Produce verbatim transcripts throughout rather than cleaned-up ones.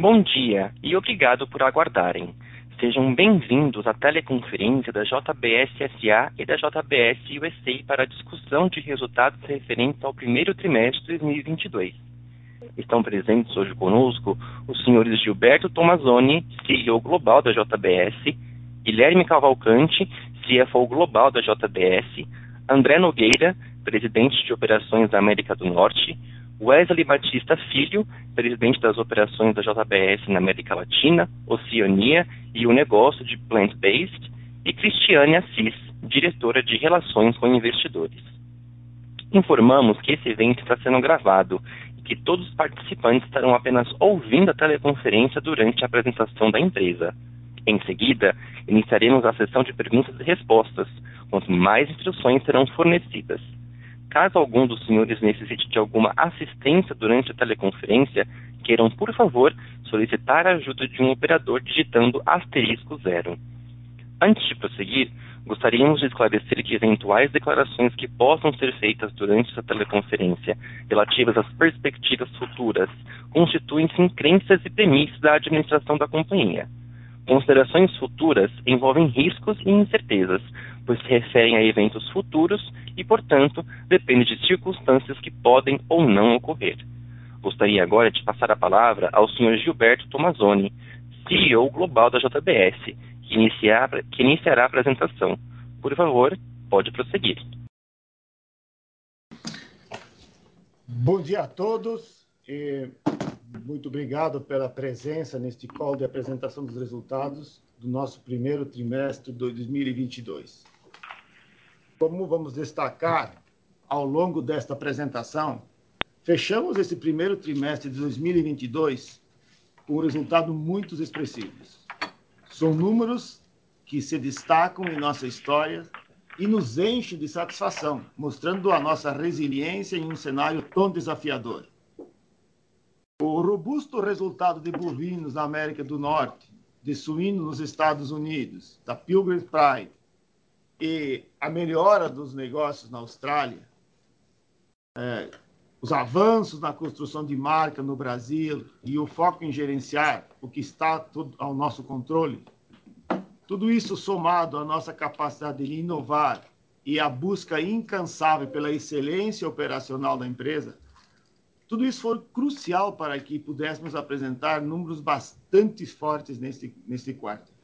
Bom dia e obrigado por aguardarem. Sejam bem-vindos à teleconferência da J B S S A e da J B S U S A para a discussão de resultados referentes ao primeiro trimestre de dois mil e vinte e dois. Estão presentes hoje conosco os senhores Gilberto Tomazoni, C E O Global da J B S, Guilherme Cavalcante, C F O Global da J B S, André Nogueira, Presidente de Operações da América do Norte, Wesley Batista Filho, Presidente das Operações da J B S na América Latina, Oceania e o Negócio de Plant-Based, e Cristiane Assis, Diretora de Relações com Investidores. Informamos que esse evento está sendo gravado e que todos os participantes estarão apenas ouvindo a teleconferência durante a apresentação da empresa. Em seguida, iniciaremos a sessão de perguntas e respostas, quanto mais instruções serão fornecidas. Caso algum dos senhores necessite de alguma assistência durante a teleconferência, queiram, por favor, solicitar a ajuda de um operador digitando asterisco zero. Antes de prosseguir, gostaríamos de esclarecer que eventuais declarações que possam ser feitas durante essa teleconferência relativas às perspectivas futuras constituem-se em crenças e premissas da administração da companhia. Considerações futuras envolvem riscos e incertezas, pois se referem a eventos futuros e, portanto, depende de circunstâncias que podem ou não ocorrer. Gostaria agora de passar a palavra ao senhor Gilberto Tomazoni, C E O Global da J B S, que, iniciar, que iniciará a apresentação. Por favor, pode prosseguir. Bom dia a todos e muito obrigado pela presença neste call de apresentação dos resultados do nosso primeiro trimestre de dois mil e vinte e dois. Como vamos destacar ao longo desta apresentação, fechamos esse primeiro trimestre de dois mil e vinte e dois com resultados muito expressivos. São números que se destacam em nossa história e nos enchem de satisfação, mostrando a nossa resiliência em um cenário tão desafiador. O robusto resultado de bovinos na América do Norte, de suínos nos Estados Unidos, da Pilgrim Pride, e a melhora dos negócios na Austrália, é, os avanços na construção de marca no Brasil e o foco em gerenciar o que está tudo ao nosso controle, tudo isso somado à nossa capacidade de inovar e à busca incansável pela excelência operacional da empresa, tudo isso foi crucial para que pudéssemos apresentar números bastante fortes neste, neste quarto.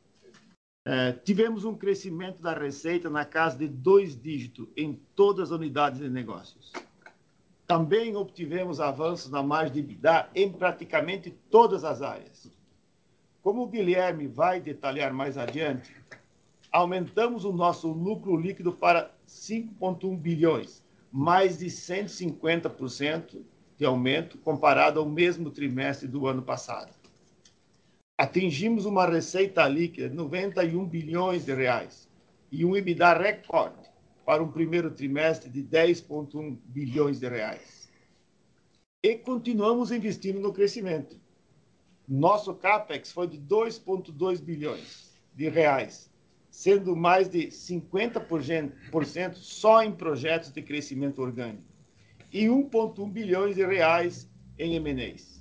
É, tivemos um crescimento da receita na casa de dois dígitos em todas as unidades de negócios. Também obtivemos avanços na margem de EBITDA em praticamente todas as áreas. Como o Guilherme vai detalhar mais adiante, aumentamos o nosso lucro líquido para cinco vírgula um bilhões, mais de cento e cinquenta por cento de aumento comparado ao mesmo trimestre do ano passado. Atingimos uma receita líquida de noventa e um bilhões de reais e um EBITDA recorde para um primeiro trimestre de dez vírgula um bilhões de reais. E continuamos investindo no crescimento. Nosso CAPEX foi de dois vírgula dois bilhões de reais, sendo mais de cinquenta por cento só em projetos de crescimento orgânico e um vírgula um bilhões de reais em M and As.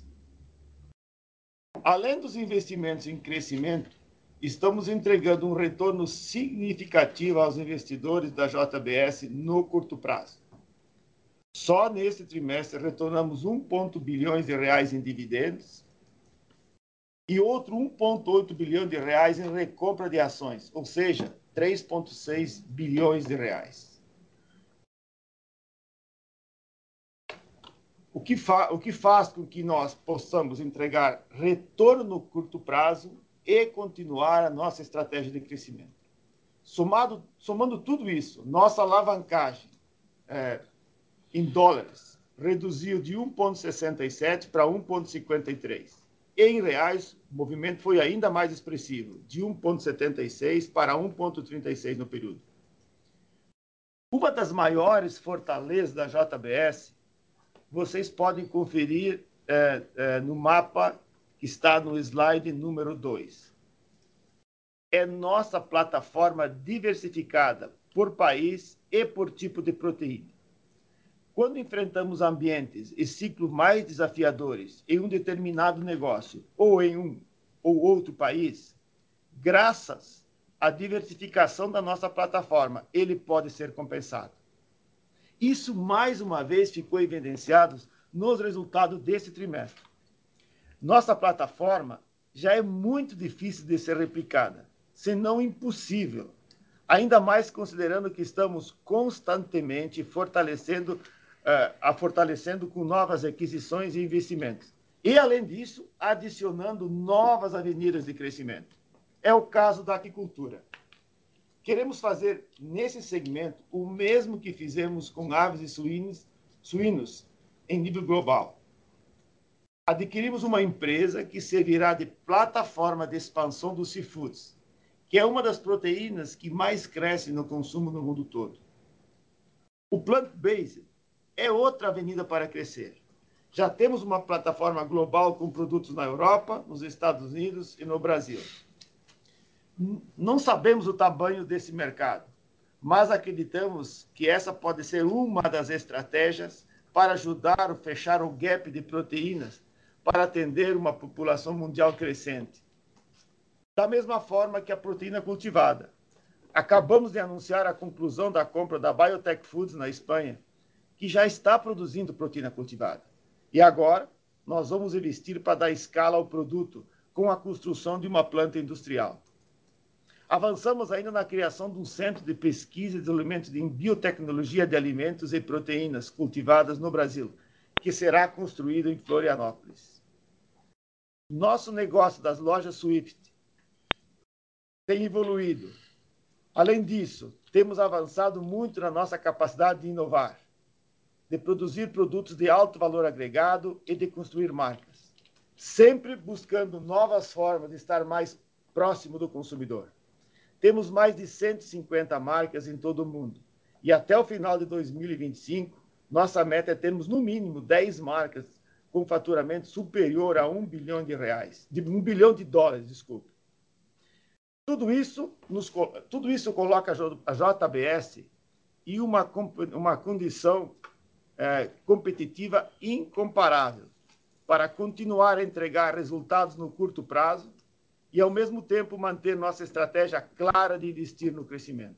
Além dos investimentos em crescimento, estamos entregando um retorno significativo aos investidores da J B S no curto prazo. Só neste trimestre retornamos um vírgula oito bilhões de reais em dividendos e outro um vírgula oito bilhão de reais em recompra de ações, ou seja, três vírgula seis bilhões de reais. O que, fa o que faz com que nós possamos entregar retorno no curto prazo e continuar a nossa estratégia de crescimento. Somado, somando tudo isso, nossa alavancagem é, em dólares reduziu de um vírgula sessenta e sete para um vírgula cinquenta e três. Em reais, o movimento foi ainda mais expressivo, de um vírgula setenta e seis para um vírgula trinta e seis no período. Uma das maiores fortalezas da J B S vocês podem conferir é, é, no mapa que está no slide número dois. É nossa plataforma diversificada por país e por tipo de proteína. Quando enfrentamos ambientes e ciclos mais desafiadores em um determinado negócio ou em um ou outro país, graças à diversificação da nossa plataforma, ele pode ser compensado. Isso, mais uma vez, ficou evidenciado nos resultados desse trimestre. Nossa plataforma já é muito difícil de ser replicada, se não impossível, ainda mais considerando que estamos constantemente fortalecendo, uh, a fortalecendo com novas aquisições e investimentos. E, além disso, adicionando novas avenidas de crescimento. É o caso da aquicultura. Queremos fazer, nesse segmento, o mesmo que fizemos com aves e suínos, suínos em nível global. Adquirimos uma empresa que servirá de plataforma de expansão dos seafoods, que é uma das proteínas que mais cresce no consumo no mundo todo. O plant-based é outra avenida para crescer. Já temos uma plataforma global com produtos na Europa, nos Estados Unidos e no Brasil. Não sabemos o tamanho desse mercado, mas acreditamos que essa pode ser uma das estratégias para ajudar a fechar o gap de proteínas para atender uma população mundial crescente. Da mesma forma que a proteína cultivada. Acabamos de anunciar a conclusão da compra da Biotech Foods na Espanha, que já está produzindo proteína cultivada. E agora, nós vamos investir para dar escala ao produto com a construção de uma planta industrial. Avançamos ainda na criação de um centro de pesquisa e desenvolvimento em biotecnologia de alimentos e proteínas cultivadas no Brasil, que será construído em Florianópolis. Nosso negócio das lojas Swift tem evoluído. Além disso, temos avançado muito na nossa capacidade de inovar, de produzir produtos de alto valor agregado e de construir marcas, sempre buscando novas formas de estar mais próximo do consumidor. Temos mais de cento e cinquenta marcas em todo o mundo. E até o final de dois mil e vinte e cinco, nossa meta é termos, no mínimo, dez marcas com faturamento superior a um bilhão de reais. De um bilhão de dólares, desculpe. Tudo isso, nos, tudo isso coloca a J B S em uma, uma condição é, competitiva incomparável para continuar a entregar resultados no curto prazo e, ao mesmo tempo, manter nossa estratégia clara de investir no crescimento.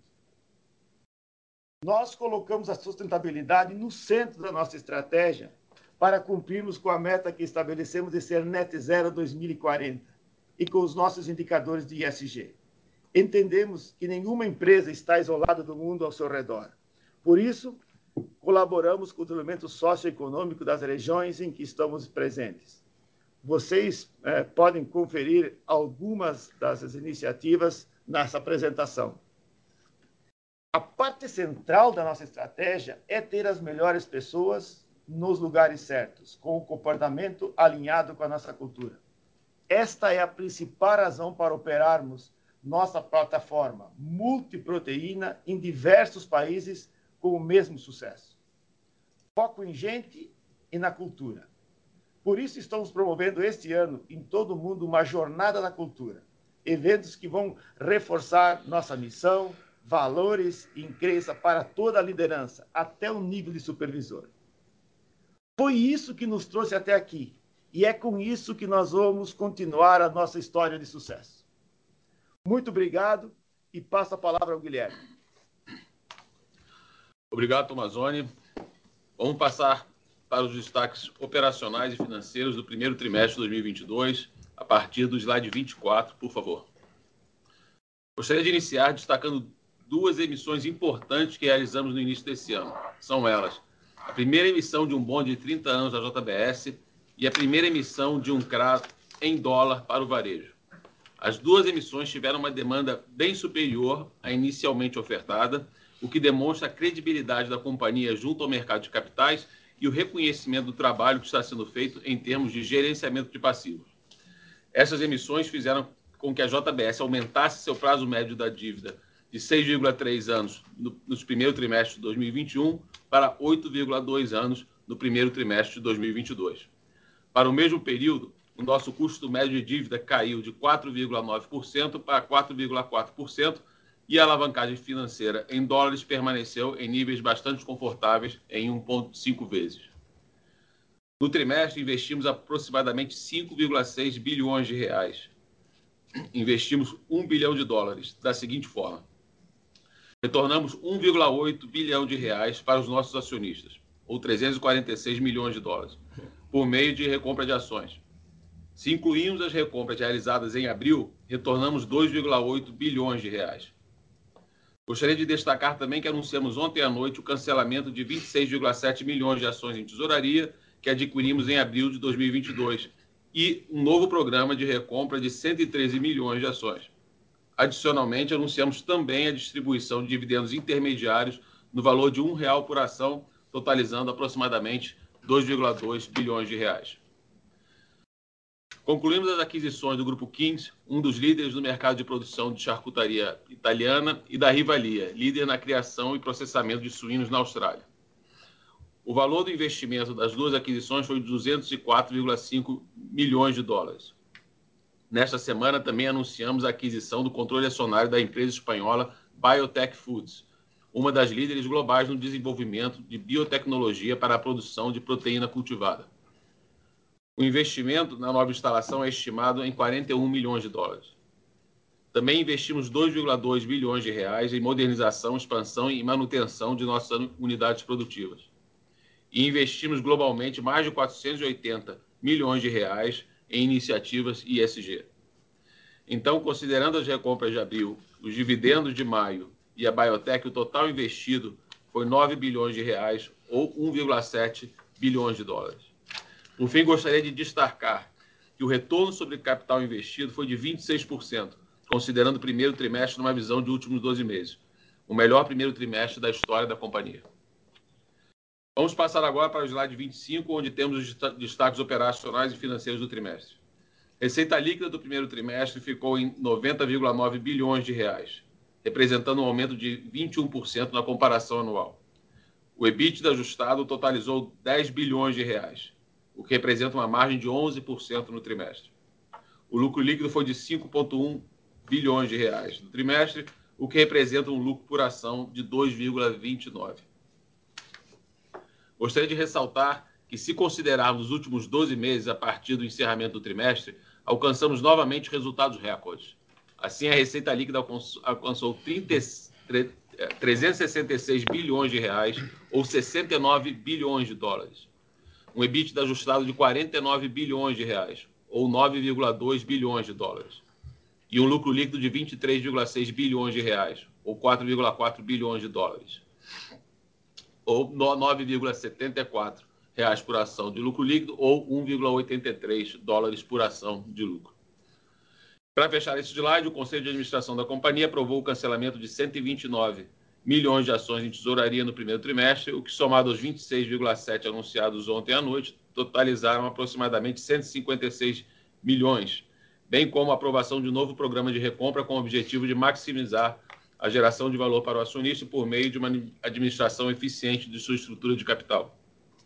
Nós colocamos a sustentabilidade no centro da nossa estratégia para cumprirmos com a meta que estabelecemos de ser net zero dois mil e quarenta e com os nossos indicadores de E S G. Entendemos que nenhuma empresa está isolada do mundo ao seu redor. Por isso, colaboramos com o desenvolvimento socioeconômico das regiões em que estamos presentes. Vocês eh, podem conferir algumas dessas iniciativas nessa apresentação. A parte central da nossa estratégia é ter as melhores pessoas nos lugares certos, com o comportamento alinhado com a nossa cultura. Esta é a principal razão para operarmos nossa plataforma multiproteína em diversos países com o mesmo sucesso. Foco em gente e na cultura. Por isso, estamos promovendo este ano, em todo o mundo, uma jornada da cultura. Eventos que vão reforçar nossa missão, valores e crença para toda a liderança, até o nível de supervisor. Foi isso que nos trouxe até aqui. E é com isso que nós vamos continuar a nossa história de sucesso. Muito obrigado e passo a palavra ao Guilherme. Obrigado, Tomazoni. Vamos passar para os destaques operacionais e financeiros do primeiro trimestre de dois mil e vinte e dois, a partir do slide vinte e quatro, por favor. Gostaria de iniciar destacando duas emissões importantes que realizamos no início desse ano. São elas: a primeira emissão de um bonde de trinta anos da J B S e a primeira emissão de um C R A em dólar para o varejo. As duas emissões tiveram uma demanda bem superior à inicialmente ofertada, o que demonstra a credibilidade da companhia junto ao mercado de capitais e o reconhecimento do trabalho que está sendo feito em termos de gerenciamento de passivos. Essas emissões fizeram com que a J B S aumentasse seu prazo médio da dívida de seis vírgula três anos no, no primeiro trimestre de dois mil e vinte e um para oito vírgula dois anos no primeiro trimestre de dois mil e vinte e dois. Para o mesmo período, o nosso custo médio de dívida caiu de quatro vírgula nove por cento para quatro vírgula quatro por cento, e a alavancagem financeira em dólares permaneceu em níveis bastante confortáveis em um vírgula cinco vezes. No trimestre, investimos aproximadamente cinco vírgula seis bilhões de reais. Investimos um bilhão de dólares, da seguinte forma. Retornamos um vírgula oito bilhão de reais para os nossos acionistas, ou trezentos e quarenta e seis milhões de dólares, por meio de recompra de ações. Se incluirmos as recompras realizadas em abril, retornamos dois vírgula oito bilhões de reais. Gostaria de destacar também que anunciamos ontem à noite o cancelamento de vinte e seis vírgula sete milhões de ações em tesouraria que adquirimos em abril de dois mil e vinte e dois e um novo programa de recompra de cento e treze milhões de ações. Adicionalmente, anunciamos também a distribuição de dividendos intermediários no valor de um real por ação, totalizando aproximadamente dois vírgula dois bilhões de reais. Concluímos as aquisições do Grupo Kings, um dos líderes do mercado de produção de charcutaria italiana, e da Rivalia, líder na criação e processamento de suínos na Austrália. O valor do investimento das duas aquisições foi de duzentos e quatro vírgula cinco milhões de dólares. Nesta semana, também anunciamos a aquisição do controle acionário da empresa espanhola Biotech Foods, uma das líderes globais no desenvolvimento de biotecnologia para a produção de proteína cultivada. O investimento na nova instalação é estimado em quarenta e um milhões de dólares. Também investimos dois vírgula dois bilhões de reais em modernização, expansão e manutenção de nossas unidades produtivas. E investimos globalmente mais de quatrocentos e oitenta milhões de reais em iniciativas I S G. Então, considerando as recompras de abril, os dividendos de maio e a Biotech, o total investido foi nove bilhões de reais ou um vírgula sete bilhões de dólares. Por fim, gostaria de destacar que o retorno sobre capital investido foi de vinte e seis por cento, considerando o primeiro trimestre numa visão de últimos doze meses, o melhor primeiro trimestre da história da companhia. Vamos passar agora para o slide vinte e cinco, onde temos os destaques operacionais e financeiros do trimestre. Receita líquida do primeiro trimestre ficou em noventa vírgula nove bilhões de reais, representando um aumento de vinte e um por cento na comparação anual. O EBITDA ajustado totalizou dez bilhões de reais, o que representa uma margem de onze por cento no trimestre. O lucro líquido foi de cinco vírgula um bilhões de reais no trimestre, o que representa um lucro por ação de dois vírgula vinte e nove. Gostaria de ressaltar que, se considerarmos os últimos doze meses a partir do encerramento do trimestre, alcançamos novamente resultados recordes. Assim, a receita líquida alcançou trezentos e sessenta e seis bilhões de reais, ou sessenta e nove bilhões de dólares. Um EBITDA ajustado de quarenta e nove bilhões de reais, ou nove vírgula dois bilhões de dólares. E um lucro líquido de vinte e três vírgula seis bilhões de reais, ou quatro vírgula quatro bilhões de dólares. Ou nove vírgula setenta e quatro reais por ação de lucro líquido, ou um vírgula oitenta e três dólares por ação de lucro. Para fechar esse slide, o Conselho de Administração da companhia aprovou o cancelamento de cento e vinte e nove milhões de ações em tesouraria no primeiro trimestre, o que, somado aos vinte e seis vírgula sete anunciados ontem à noite, totalizaram aproximadamente cento e cinquenta e seis milhões, bem como a aprovação de um novo programa de recompra com o objetivo de maximizar a geração de valor para o acionista por meio de uma administração eficiente de sua estrutura de capital.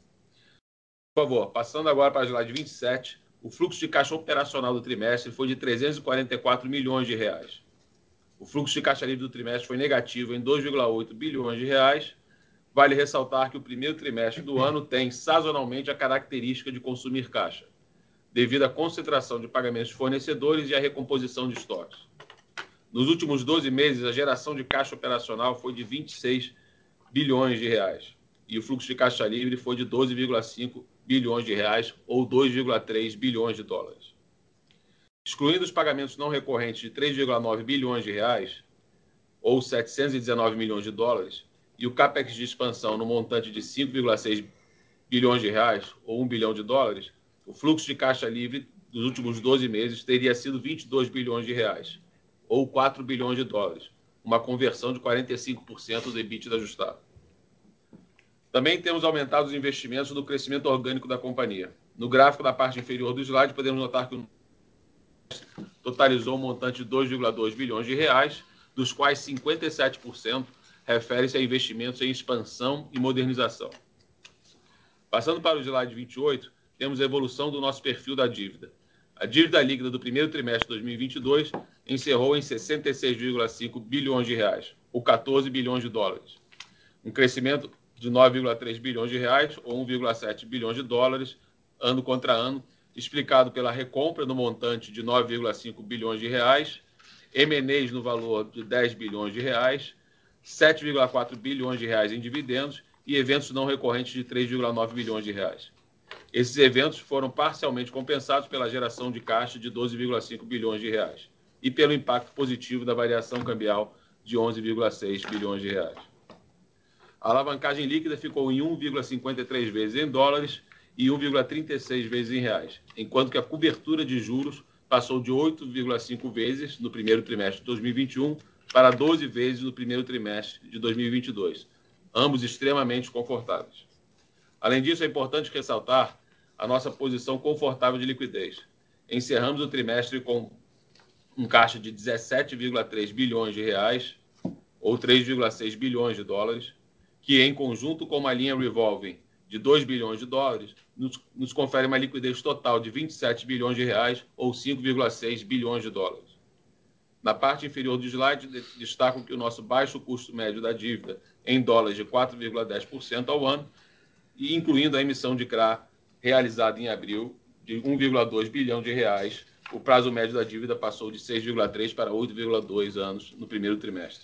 Por favor, passando agora para o slide vinte e sete, o fluxo de caixa operacional do trimestre foi de trezentos e quarenta e quatro milhões de reais. O fluxo de caixa livre do trimestre foi negativo em dois vírgula oito bilhões de reais. Vale ressaltar que o primeiro trimestre do ano tem sazonalmente a característica de consumir caixa, devido à concentração de pagamentos de fornecedores e à recomposição de estoques. Nos últimos doze meses, a geração de caixa operacional foi de vinte e seis bilhões de reais e o fluxo de caixa livre foi de doze vírgula cinco bilhões de reais ou dois vírgula três bilhões de dólares. Excluindo os pagamentos não recorrentes de três vírgula nove bilhões de reais ou setecentos e dezenove milhões de dólares e o capex de expansão no montante de cinco vírgula seis bilhões de reais ou um bilhão de dólares, o fluxo de caixa livre dos últimos doze meses teria sido vinte e dois bilhões de reais ou quatro bilhões de dólares, uma conversão de quarenta e cinco por cento do EBITDA ajustado. Também temos aumentado os investimentos no crescimento orgânico da companhia. No gráfico da parte inferior do slide, podemos notar que o totalizou um montante de dois vírgula dois bilhões de reais, dos quais cinquenta e sete por cento refere-se a investimentos em expansão e modernização. Passando para o slide vinte e oito, temos a evolução do nosso perfil da dívida. A dívida líquida do primeiro trimestre de dois mil e vinte e dois encerrou em sessenta e seis vírgula cinco bilhões de reais, ou quatorze bilhões de dólares. Um crescimento de nove vírgula três bilhões de reais, ou um vírgula sete bilhões de dólares, ano contra ano, explicado pela recompra no montante de nove vírgula cinco bilhões de reais, M and As no valor de dez bilhões de reais, sete vírgula quatro bilhões de reais em dividendos e eventos não recorrentes de três vírgula nove bilhões de reais. Esses eventos foram parcialmente compensados pela geração de caixa de doze vírgula cinco bilhões de reais e pelo impacto positivo da variação cambial de onze vírgula seis bilhões de reais. A alavancagem líquida ficou em um vírgula cinquenta e três vezes em dólares e um vírgula trinta e seis vezes em reais, enquanto que a cobertura de juros passou de oito vírgula cinco vezes no primeiro trimestre de dois mil e vinte e um para doze vezes no primeiro trimestre de dois mil e vinte e dois, ambos extremamente confortáveis. Além disso, é importante ressaltar a nossa posição confortável de liquidez. Encerramos o trimestre com um caixa de dezessete vírgula três bilhões de reais, ou três vírgula seis bilhões de dólares, que em conjunto com uma linha revolving de dois bilhões de dólares, nos, nos confere uma liquidez total de vinte e sete bilhões de reais, ou cinco vírgula seis bilhões de dólares. Na parte inferior do slide, destaco que o nosso baixo custo médio da dívida em dólares de quatro vírgula dez por cento ao ano, e incluindo a emissão de C R A realizada em abril de um vírgula dois bilhão de reais, o prazo médio da dívida passou de seis vírgula três para oito vírgula dois anos no primeiro trimestre.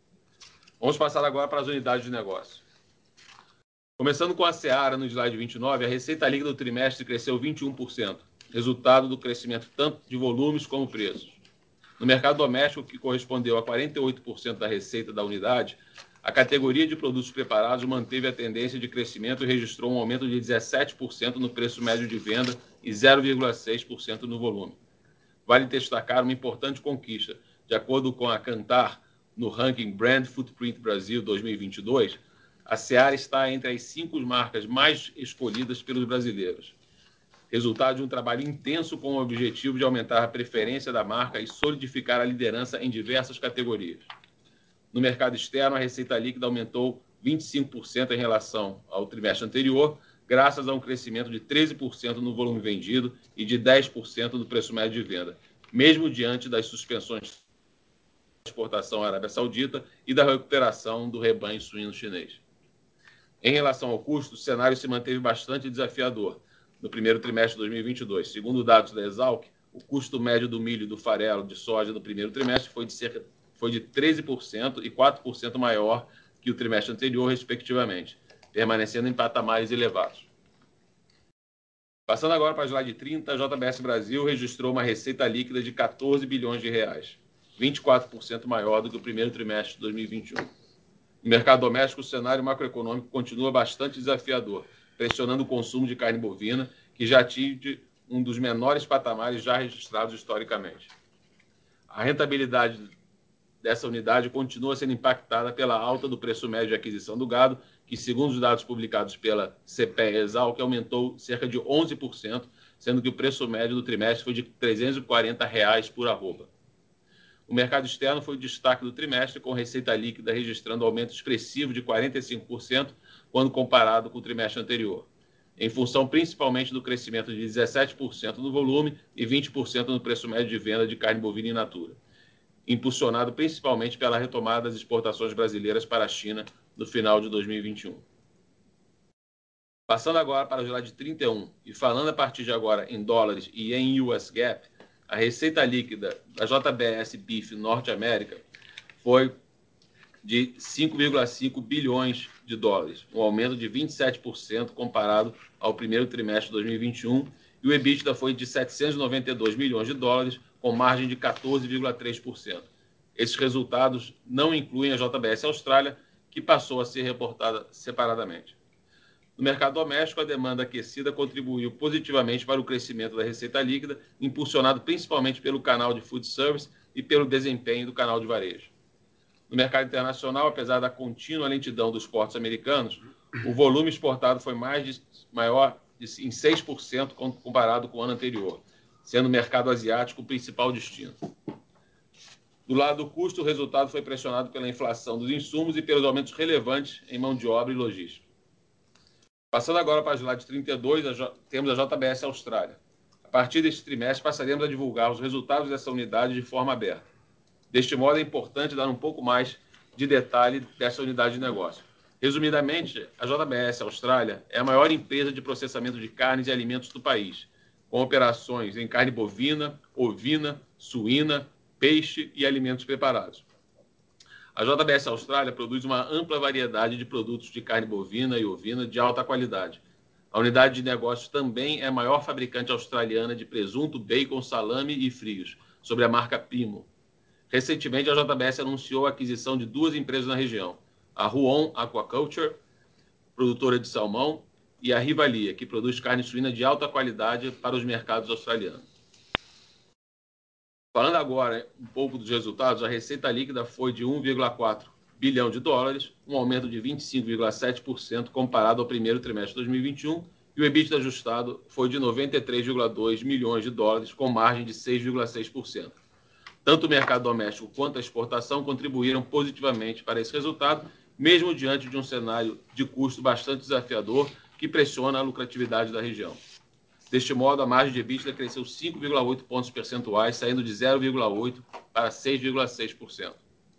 Vamos passar agora para as unidades de negócio. Começando com a Seara, no slide vinte e nove, a receita líquida do trimestre cresceu vinte e um por cento, resultado do crescimento tanto de volumes como preços. No mercado doméstico, que correspondeu a quarenta e oito por cento da receita da unidade, a categoria de produtos preparados manteve a tendência de crescimento e registrou um aumento de dezessete por cento no preço médio de venda e zero vírgula seis por cento no volume. Vale destacar uma importante conquista. De acordo com a Kantar, no ranking Brand Footprint Brasil dois mil e vinte e dois, a Seara está entre as cinco marcas mais escolhidas pelos brasileiros. Resultado de um trabalho intenso com o objetivo de aumentar a preferência da marca e solidificar a liderança em diversas categorias. No mercado externo, a receita líquida aumentou vinte e cinco por cento em relação ao trimestre anterior, graças a um crescimento de treze por cento no volume vendido e de dez por cento no preço médio de venda, mesmo diante das suspensões de exportação à Arábia Saudita e da recuperação do rebanho suíno chinês. Em relação ao custo, o cenário se manteve bastante desafiador no primeiro trimestre de dois mil e vinte e dois. Segundo dados da Exalc, o custo médio do milho e do farelo de soja no primeiro trimestre foi de cerca foi de treze por cento e quatro por cento maior que o trimestre anterior, respectivamente, permanecendo em patamares elevados. Passando agora para a slide trinta, a J B S Brasil registrou uma receita líquida de quatorze bilhões de reais, vinte e quatro por cento maior do que o primeiro trimestre de dois mil e vinte e um. No mercado doméstico, o cenário macroeconômico continua bastante desafiador, pressionando o consumo de carne bovina, que já atinge um dos menores patamares já registrados historicamente. A rentabilidade dessa unidade continua sendo impactada pela alta do preço médio de aquisição do gado, que, segundo os dados publicados pela C P E Exalc, aumentou cerca de onze por cento, sendo que o preço médio do trimestre foi de trezentos e quarenta reais por arroba. O mercado externo foi o destaque do trimestre, com receita líquida registrando aumento expressivo de quarenta e cinco por cento quando comparado com o trimestre anterior, em função principalmente do crescimento de dezessete por cento no volume e vinte por cento no preço médio de venda de carne bovina in natura, impulsionado principalmente pela retomada das exportações brasileiras para a China no final de dois mil e vinte e um. Passando agora para o slide trinta e um, e falando a partir de agora em dólares e em U S GAAP, a receita líquida da J B S Beef Norte América foi de cinco vírgula cinco bilhões de dólares, um aumento de vinte e sete por cento comparado ao primeiro trimestre de dois mil e vinte e um, e o EBITDA foi de setecentos e noventa e dois milhões de dólares, com margem de quatorze vírgula três por cento. Esses resultados não incluem a J B S Austrália, que passou a ser reportada separadamente. No mercado doméstico, a demanda aquecida contribuiu positivamente para o crescimento da receita líquida, impulsionado principalmente pelo canal de food service e pelo desempenho do canal de varejo. No mercado internacional, apesar da contínua lentidão dos portos americanos, o volume exportado foi mais de, maior de, em seis por cento comparado com o ano anterior, sendo o mercado asiático o principal destino. Do lado do custo, o resultado foi pressionado pela inflação dos insumos e pelos aumentos relevantes em mão de obra e logística. Passando agora para a slide trinta e dois, a J... temos a J B S Austrália. A partir deste trimestre, passaremos a divulgar os resultados dessa unidade de forma aberta. Deste modo, é importante dar um pouco mais de detalhe dessa unidade de negócio. Resumidamente, a J B S Austrália é a maior empresa de processamento de carnes e alimentos do país, com operações em carne bovina, ovina, suína, peixe e alimentos preparados. A J B S Austrália produz uma ampla variedade de produtos de carne bovina e ovina de alta qualidade. A unidade de negócios também é a maior fabricante australiana de presunto, bacon, salame e frios, sob a marca Primo. Recentemente, a J B S anunciou a aquisição de duas empresas na região, a Huon Aquaculture, produtora de salmão, e a Rivalia, que produz carne suína de alta qualidade para os mercados australianos. Falando agora um pouco dos resultados, a receita líquida foi de um vírgula quatro bilhão de dólares, um aumento de vinte e cinco vírgula sete por cento comparado ao primeiro trimestre de dois mil e vinte e um, e o EBITDA ajustado foi de noventa e três vírgula dois milhões de dólares, com margem de seis vírgula seis por cento. Tanto o mercado doméstico quanto a exportação contribuíram positivamente para esse resultado, mesmo diante de um cenário de custo bastante desafiador que pressiona a lucratividade da região. Deste modo, a margem de EBITDA cresceu cinco vírgula oito pontos percentuais, saindo de zero vírgula oito por cento para seis vírgula seis por cento.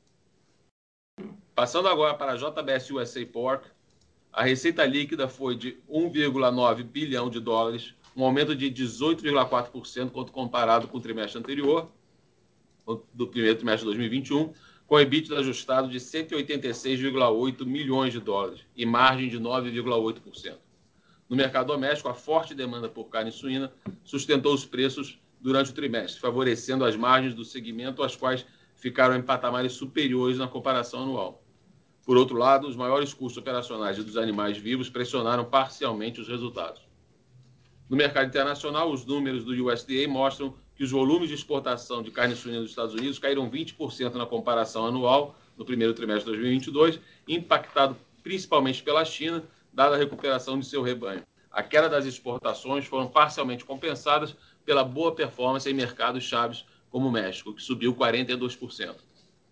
Passando agora para a J B S U S A Pork, a receita líquida foi de um vírgula nove bilhão de dólares, um aumento de dezoito vírgula quatro por cento quando comparado com o trimestre anterior, do primeiro trimestre de dois mil e vinte e um, com EBITDA ajustado de cento e oitenta e seis vírgula oito milhões de dólares e margem de nove vírgula oito por cento. No mercado doméstico, a forte demanda por carne suína sustentou os preços durante o trimestre, favorecendo as margens do segmento, as quais ficaram em patamares superiores na comparação anual. Por outro lado, os maiores custos operacionais dos animais vivos pressionaram parcialmente os resultados. No mercado internacional, os números do U S D A mostram que os volumes de exportação de carne suína dos Estados Unidos caíram vinte por cento na comparação anual no primeiro trimestre de dois mil e vinte e dois, impactado principalmente pela China, dada a recuperação de seu rebanho. A queda das exportações foram parcialmente compensadas pela boa performance em mercados chaves como o México, que subiu quarenta e dois por cento.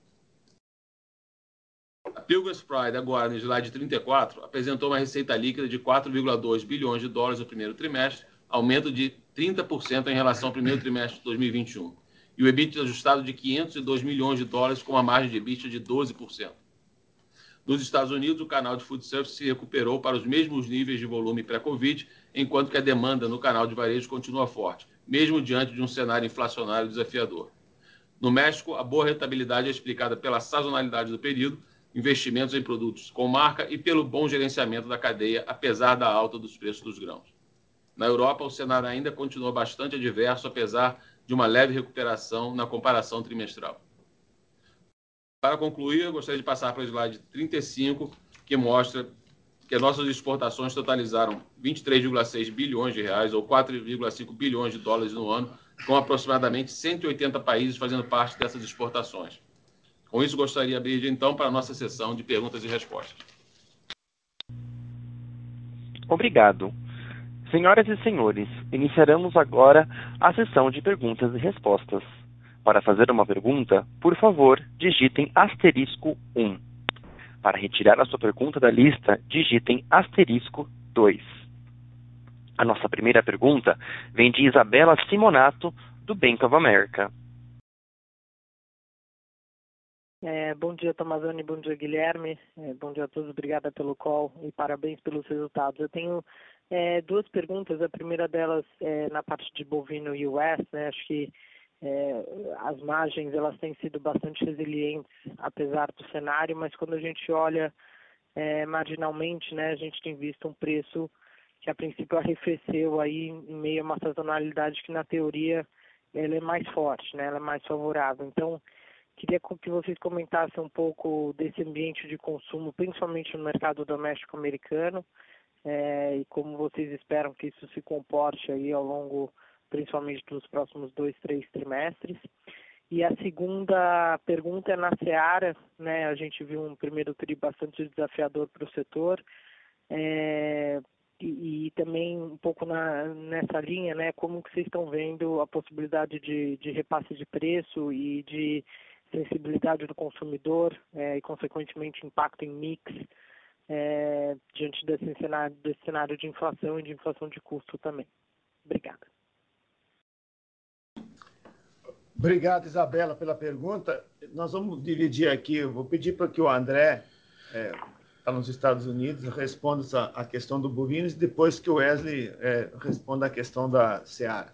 A Pilgrim's Pride, agora no slide trinta e quatro, apresentou uma receita líquida de quatro vírgula dois bilhões de dólares no primeiro trimestre, aumento de trinta por cento em relação ao primeiro trimestre de dois mil e vinte e um, e o EBITDA ajustado de quinhentos e dois milhões de dólares, com uma margem de EBITDA de doze por cento. Nos Estados Unidos, o canal de food service se recuperou para os mesmos níveis de volume pré-Covid, enquanto que a demanda no canal de varejo continua forte, mesmo diante de um cenário inflacionário desafiador. No México, a boa rentabilidade é explicada pela sazonalidade do período, investimentos em produtos com marca e pelo bom gerenciamento da cadeia, apesar da alta dos preços dos grãos. Na Europa, o cenário ainda continua bastante adverso, apesar de uma leve recuperação na comparação trimestral. Para concluir, eu gostaria de passar para o slide trinta e cinco, que mostra que as nossas exportações totalizaram vinte e três vírgula seis bilhões de reais, ou quatro vírgula cinco bilhões de dólares no ano, com aproximadamente cento e oitenta países fazendo parte dessas exportações. Com isso, gostaria de abrir, então, para a nossa sessão de perguntas e respostas. Obrigado. Senhoras e senhores, iniciaremos agora a sessão de perguntas e respostas. Para fazer uma pergunta, por favor, digitem asterisco um. Para retirar a sua pergunta da lista, digitem asterisco dois. A nossa primeira pergunta vem de Isabela Simonato, do Bank of America. É, bom dia, Tomazoni, bom dia, Guilherme. É, bom dia a todos, obrigada pelo call e parabéns pelos resultados. Eu tenho é, duas perguntas. A primeira delas é na parte de bovino U S, né? Acho que é, as margens elas têm sido bastante resilientes, apesar do cenário, mas quando a gente olha é, marginalmente, né, a gente tem visto um preço que a princípio arrefeceu aí em meio a uma sazonalidade que na teoria ela é mais forte, né? Ela é mais favorável. Então, queria que vocês comentassem um pouco desse ambiente de consumo, principalmente no mercado doméstico americano, é, e como vocês esperam que isso se comporte aí ao longo, principalmente dos próximos dois, três trimestres. E a segunda pergunta é na Seara, né? A gente viu um primeiro tri bastante desafiador para o setor, é, e, e também um pouco na, nessa linha, né? Como que vocês estão vendo a possibilidade de, de repasse de preço e de sensibilidade do consumidor é, e, consequentemente, impacto em mix é, diante desse cenário, desse cenário de inflação e de inflação de custo também. Obrigada. Obrigado, Isabela, pela pergunta. nós vamos dividir aqui, eu vou pedir para que o André, é, está nos Estados Unidos, responda essa, a questão do bovinos, e depois que o Wesley é, responda a questão da Seara.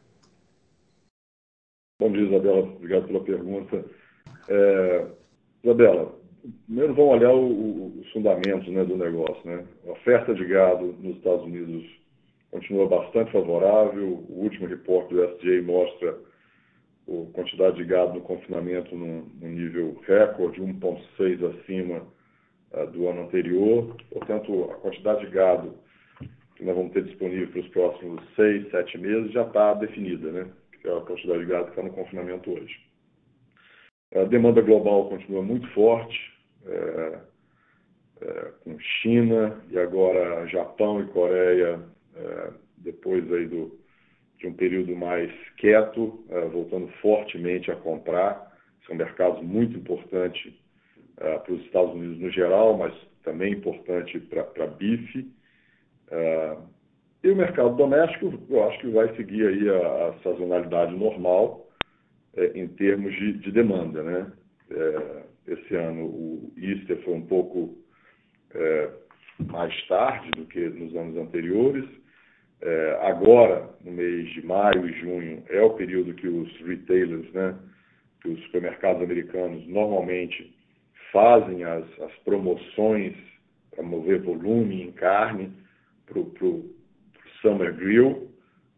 Bom dia, Isabela. Obrigado pela pergunta. É, Isabela, primeiro vamos olhar o, o, os fundamentos, né, do negócio, né? A oferta de gado nos Estados Unidos continua bastante favorável. O último reporte do U S D A mostra a quantidade de gado no confinamento num, num nível recorde, um vírgula seis acima uh, do ano anterior. Portanto, a quantidade de gado que nós vamos ter disponível para os próximos seis, sete meses já está definida, né? Que é a quantidade de gado que está no confinamento hoje. A demanda global continua muito forte, é, é, com China e agora Japão e Coreia, é, depois aí do, de um período mais quieto, é, voltando fortemente a comprar. São mercados muito importantes é, para os Estados Unidos no geral, mas também importante para bife. É, e o mercado doméstico, eu acho que vai seguir aí a, a sazonalidade normal, É, em termos de, de demanda, né? É, esse ano o Easter foi um pouco é, mais tarde do que nos anos anteriores. É, agora, no mês de maio e junho, é o período que os retailers, né, que os supermercados americanos normalmente fazem as, as promoções para mover volume em carne para o Summer Grill.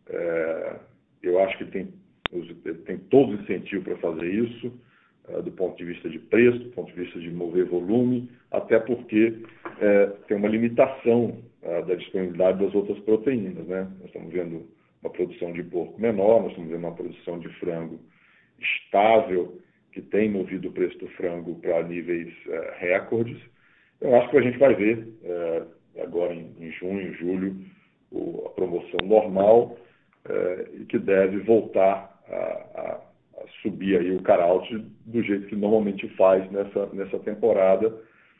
É, eu acho que tem tem todo o incentivo para fazer isso, uh, do ponto de vista de preço, do ponto de vista de mover volume, até porque uh, tem uma limitação uh, da disponibilidade das outras proteínas, né? Nós estamos vendo uma produção de porco menor, nós estamos vendo uma produção de frango estável, que tem movido o preço do frango para níveis uh, recordes. Eu acho que a gente vai ver uh, agora em, em junho, julho, o, a promoção normal, uh, e que deve voltar A, a, a subir aí o car-out do jeito que normalmente faz nessa, nessa temporada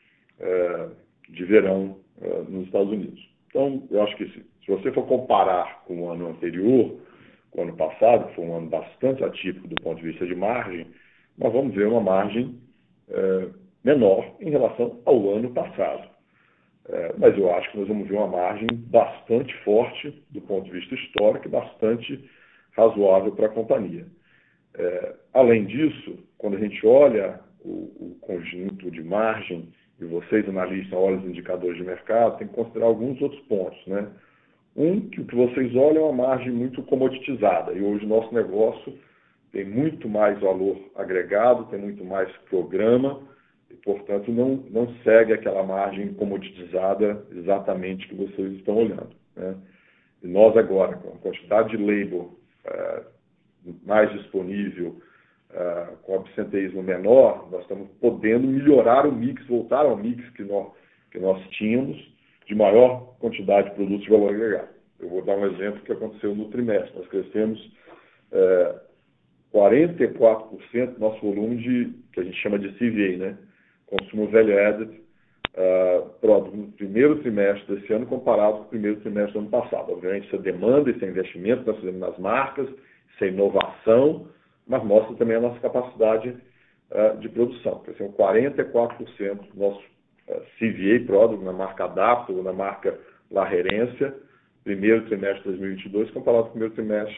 é, de verão é, nos Estados Unidos. Então, eu acho que se, se você for comparar com o ano anterior, com o ano passado, que foi um ano bastante atípico do ponto de vista de margem, nós vamos ver uma margem é, menor em relação ao ano passado. É, mas eu acho que nós vamos ver uma margem bastante forte do ponto de vista histórico e bastante razoável para a companhia. É, além disso, quando a gente olha o, o conjunto de margem, e vocês analistas olham os indicadores de mercado, tem que considerar alguns outros pontos, né? Um, que o que vocês olham é uma margem muito comoditizada, e hoje o nosso negócio tem muito mais valor agregado, tem muito mais programa, e, portanto, não, não segue aquela margem comoditizada exatamente que vocês estão olhando, né? E nós agora, com a quantidade de labor Uh, mais disponível, uh, com absenteísmo menor, nós estamos podendo melhorar o mix, voltar ao mix que nós, que nós tínhamos, de maior quantidade de produtos de valor agregado. Eu vou dar um exemplo que aconteceu no trimestre. Nós crescemos uh, quarenta e quatro por cento do nosso volume de, que a gente chama de C V A, né? Consumo Value Added, uh, pronto, no primeiro trimestre desse ano comparado com o primeiro trimestre do ano passado. Obviamente, isso é demanda, isso é investimento que nós fazemos nas marcas, isso é inovação, mas mostra também a nossa capacidade uh, de produção. Cresceu quarenta e quatro por cento do nosso uh, C V A Product, na marca Adapto ou na marca La Herência, primeiro trimestre de dois mil e vinte e dois, comparado com o primeiro trimestre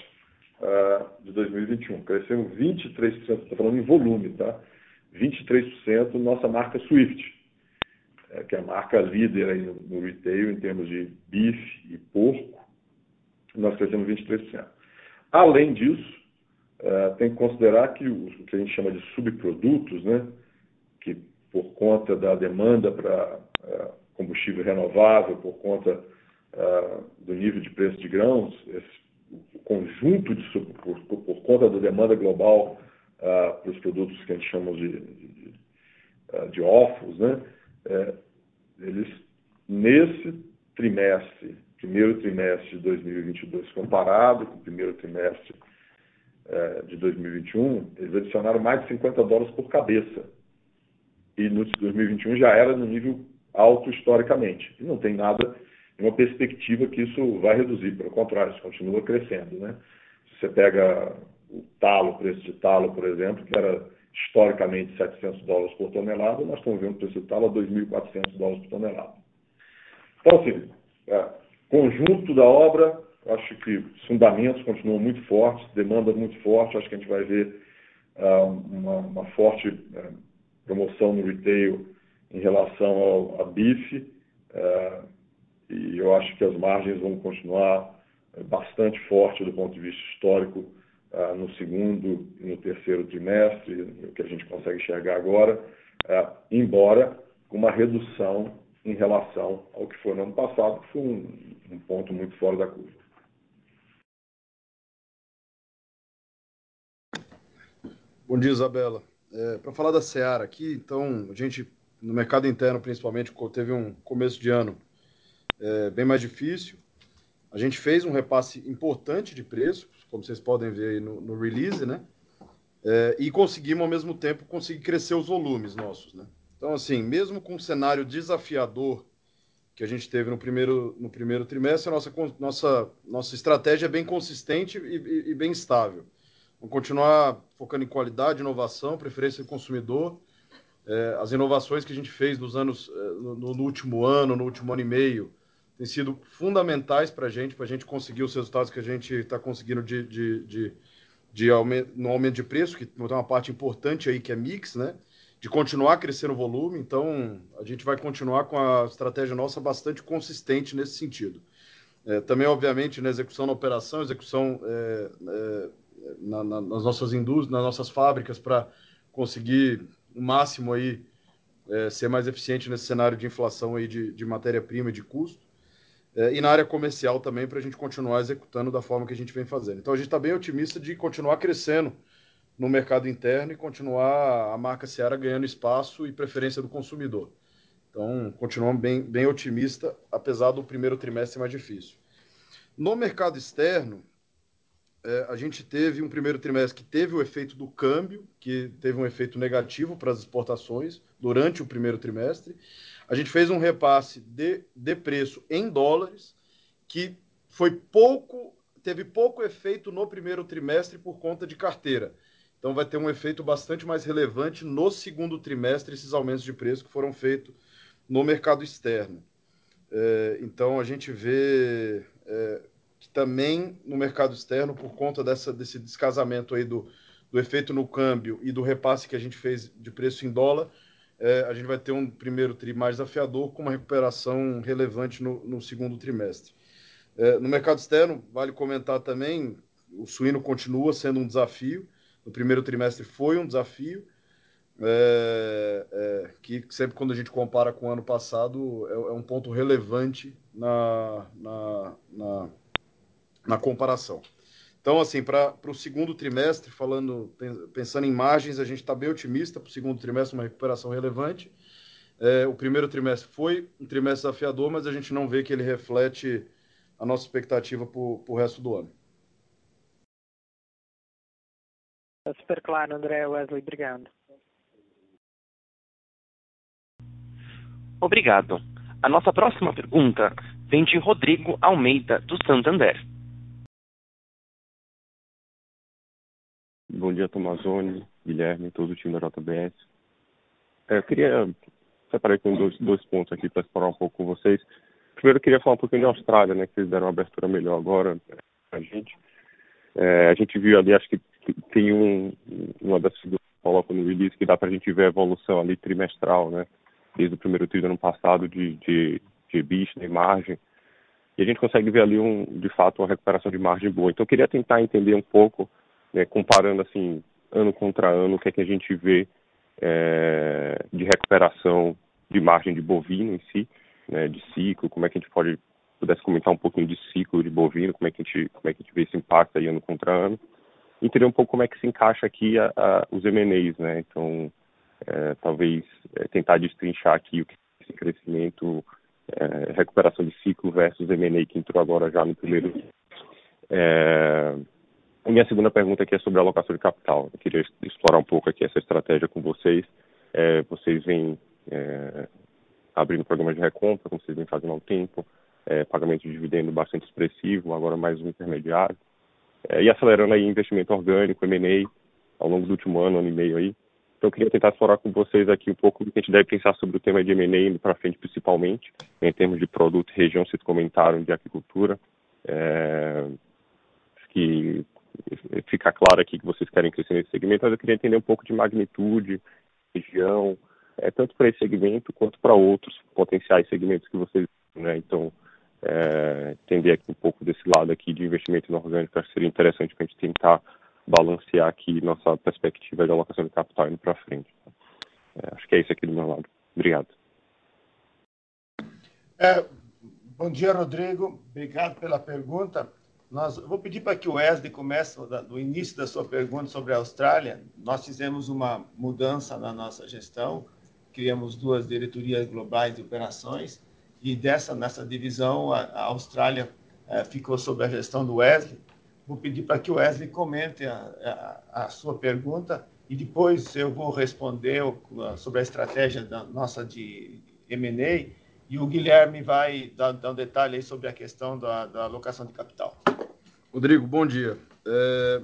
uh, de dois mil e vinte e um. Crescemos vinte e três por cento, estou falando em volume, tá? vinte e três por cento nossa marca Swift, que é a marca líder aí no, no retail em termos de bife e porco, nós crescemos vinte e três por cento. Além disso, uh, tem que considerar que o, o que a gente chama de subprodutos, né, que por conta da demanda para uh, combustível renovável, por conta uh, do nível de preço de grãos, esse, o conjunto de sub, por, por conta da demanda global uh, para os produtos que a gente chama de, de, de, uh, de ovos, né, É, eles, nesse trimestre, primeiro trimestre de dois mil e vinte e dois, comparado com o primeiro trimestre é, de dois mil e vinte e um, eles adicionaram mais de cinquenta dólares por cabeça. E no dois mil e vinte e um já era no nível alto historicamente. E não tem nada, nenhuma perspectiva que isso vai reduzir. Pelo contrário, isso continua crescendo, né? Se você pega o talo, o preço de talo, por exemplo, que era historicamente setecentos dólares por tonelada, nós estamos vendo o preço total a dois mil e quatrocentos dólares por tonelada. Então, assim, é, conjunto da obra, acho que os fundamentos continuam muito fortes, demanda muito forte, acho que a gente vai ver uh, uma, uma forte uh, promoção no retail em relação ao a bife, uh, e eu acho que as margens vão continuar bastante fortes do ponto de vista histórico uh, no segundo e no terceiro trimestre, o que a gente consegue enxergar agora, uh, embora com uma redução em relação ao que foi no ano passado, que foi um, um ponto muito fora da curva. Bom dia, Isabela. É, para falar da Seara aqui, então, a gente, no mercado interno principalmente, teve um começo de ano é, bem mais difícil. A gente fez um repasse importante de preço, como vocês podem ver aí no, no release, né? É, e conseguimos, ao mesmo tempo, conseguir crescer os volumes nossos, né? Então, assim, mesmo com um cenário desafiador que a gente teve no primeiro, no primeiro trimestre, a nossa, nossa, nossa estratégia é bem consistente e, e, e bem estável. Vamos continuar focando em qualidade, inovação, preferência do consumidor. É, as inovações que a gente fez nos anos, no, no último ano, no último ano e meio, têm sido fundamentais para a gente, para a gente conseguir os resultados que a gente está conseguindo de, de, de, de aumento, no aumento de preço, que tem uma parte importante aí que é mix, né? De continuar crescendo o volume. Então, a gente vai continuar com a estratégia nossa bastante consistente nesse sentido. É, também, obviamente, na execução da operação, execução é, é, na, na, nas nossas indústrias, nas nossas fábricas, para conseguir o máximo aí é, ser mais eficiente nesse cenário de inflação aí de, de matéria-prima e de custo. É, e na área comercial também, para a gente continuar executando da forma que a gente vem fazendo. Então, a gente está bem otimista de continuar crescendo no mercado interno e continuar a marca Seara ganhando espaço e preferência do consumidor. Então, continuamos bem, bem otimista, apesar do primeiro trimestre mais difícil. No mercado externo, é, a gente teve um primeiro trimestre que teve o efeito do câmbio, que teve um efeito negativo para as exportações durante o primeiro trimestre. A gente fez um repasse de, de preço em dólares, que foi pouco, teve pouco efeito no primeiro trimestre por conta de carteira. Então, vai ter um efeito bastante mais relevante no segundo trimestre, esses aumentos de preço que foram feitos no mercado externo. É, então, a gente vê é, que também no mercado externo, por conta dessa, desse descasamento aí do, do efeito no câmbio e do repasse que a gente fez de preço em dólar, é, a gente vai ter um primeiro tri mais desafiador com uma recuperação relevante no, no segundo trimestre. É, no mercado externo, vale comentar também, o suíno continua sendo um desafio. No primeiro trimestre foi um desafio, é, é, que sempre quando a gente compara com o ano passado é, é um ponto relevante na, na, na, na comparação. Então, assim, para o segundo trimestre, falando, pensando em margens, a gente está bem otimista para o segundo trimestre, uma recuperação relevante. É, o primeiro trimestre foi um trimestre desafiador, mas a gente não vê que ele reflete a nossa expectativa para o resto do ano. Está super claro, André. Wesley, obrigado. Obrigado. A nossa próxima pergunta vem de Rodrigo Almeida, do Santander. Bom dia, Tomazoni, Guilherme, todo o time da J B S. É, eu queria separar aqui dois, dois pontos aqui para explorar um pouco com vocês. Primeiro, eu queria falar um pouquinho da Austrália, né, que vocês deram uma abertura melhor agora para a gente. É, a gente viu ali, acho que tem um, uma das figuras que coloca no release, que dá para a gente ver a evolução ali trimestral, né, desde o primeiro trimestre do ano passado de, de, de EBITDA e margem. E a gente consegue ver ali, um, de fato, uma recuperação de margem boa. Então, eu queria tentar entender um pouco, né, comparando assim, ano contra ano, o que é que a gente vê é, de recuperação de margem de bovino em si, né, de ciclo, como é que a gente pode, pudesse comentar um pouquinho de ciclo de bovino, como é que a gente, como é que a gente vê esse impacto aí ano contra ano, e entender um pouco como é que se encaixa aqui a, a, os M and As, né, então, é, talvez é, tentar destrinchar aqui o que é esse crescimento, é, recuperação de ciclo versus M and A que entrou agora já no primeiro. É, a minha segunda pergunta aqui é sobre a alocação de capital. Eu queria explorar um pouco aqui essa estratégia com vocês. É, vocês vêm é, abrindo programas de recompra, como vocês vêm fazendo há um tempo, é, pagamento de dividendo bastante expressivo, agora mais um intermediário, é, e acelerando aí investimento orgânico, M and A, ao longo do último ano, ano e meio aí. Então, eu queria tentar explorar com vocês aqui um pouco do que a gente deve pensar sobre o tema de M and A indo para frente, principalmente, em termos de produto e região, vocês comentaram de aquicultura. É, que fica claro aqui que vocês querem crescer nesse segmento, mas eu queria entender um pouco de magnitude, região, é, tanto para esse segmento quanto para outros potenciais segmentos que vocês, né? Então, é, entender aqui um pouco desse lado aqui de investimento inorgânico, acho que seria interessante para a gente tentar balancear aqui nossa perspectiva de alocação de capital indo para frente. É, acho que é isso aqui do meu lado. Obrigado. É, bom dia, Rodrigo. Obrigado pela pergunta. Nós, eu vou pedir para que o Wesley comece do início da sua pergunta sobre a Austrália. Nós fizemos uma mudança na nossa gestão, criamos duas diretorias globais de operações e dessa nessa divisão a, a Austrália é, ficou sob a gestão do Wesley. Vou pedir para que o Wesley comente a, a, a sua pergunta e depois eu vou responder sobre a estratégia da nossa de M and A e o Guilherme vai dar, dar um detalhe aí sobre a questão da, da alocação de capital. Rodrigo, bom dia. É,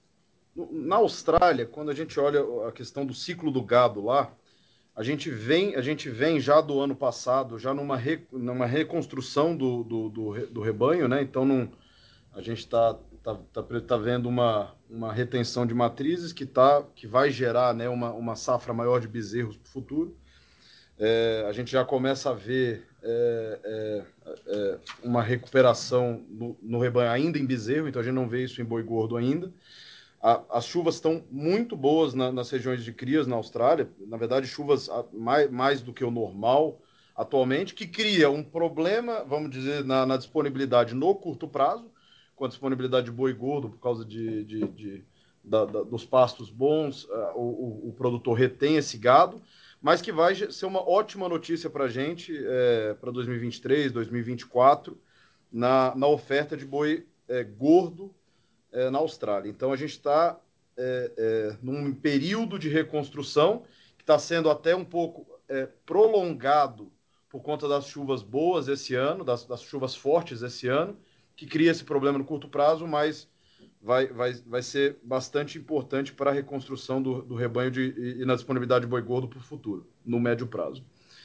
na Austrália, quando a gente olha a questão do ciclo do gado lá, a gente vem, a gente vem já do ano passado, já numa, re, numa reconstrução do, do, do, do rebanho, né? Então, não, a gente está tá, tá, tá vendo uma, uma retenção de matrizes que, tá, que vai gerar, né, uma, uma safra maior de bezerros para o futuro. É, a gente já começa a ver é, é, é, uma recuperação no, no rebanho ainda em bezerro, então a gente não vê isso em boi gordo ainda. A, as chuvas estão muito boas na, nas regiões de crias na Austrália, na verdade chuvas mais, mais do que o normal atualmente, que cria um problema, vamos dizer, na, na disponibilidade no curto prazo, com a disponibilidade de boi gordo por causa de, de, de, da, da, dos pastos bons, uh, o, o, o produtor retém esse gado, mas que vai ser uma ótima notícia para a gente, é, para dois mil e vinte e três, dois mil e vinte e quatro, na, na oferta de boi é, gordo é, na Austrália. Então, a gente está é, é, num período de reconstrução que está sendo até um pouco é, prolongado por conta das chuvas boas esse ano, das, das chuvas fortes esse ano, que cria esse problema no curto prazo, mas vai, vai, vai ser bastante importante para a reconstrução do, do rebanho de, e, e na disponibilidade de boi gordo para o futuro, no médio prazo.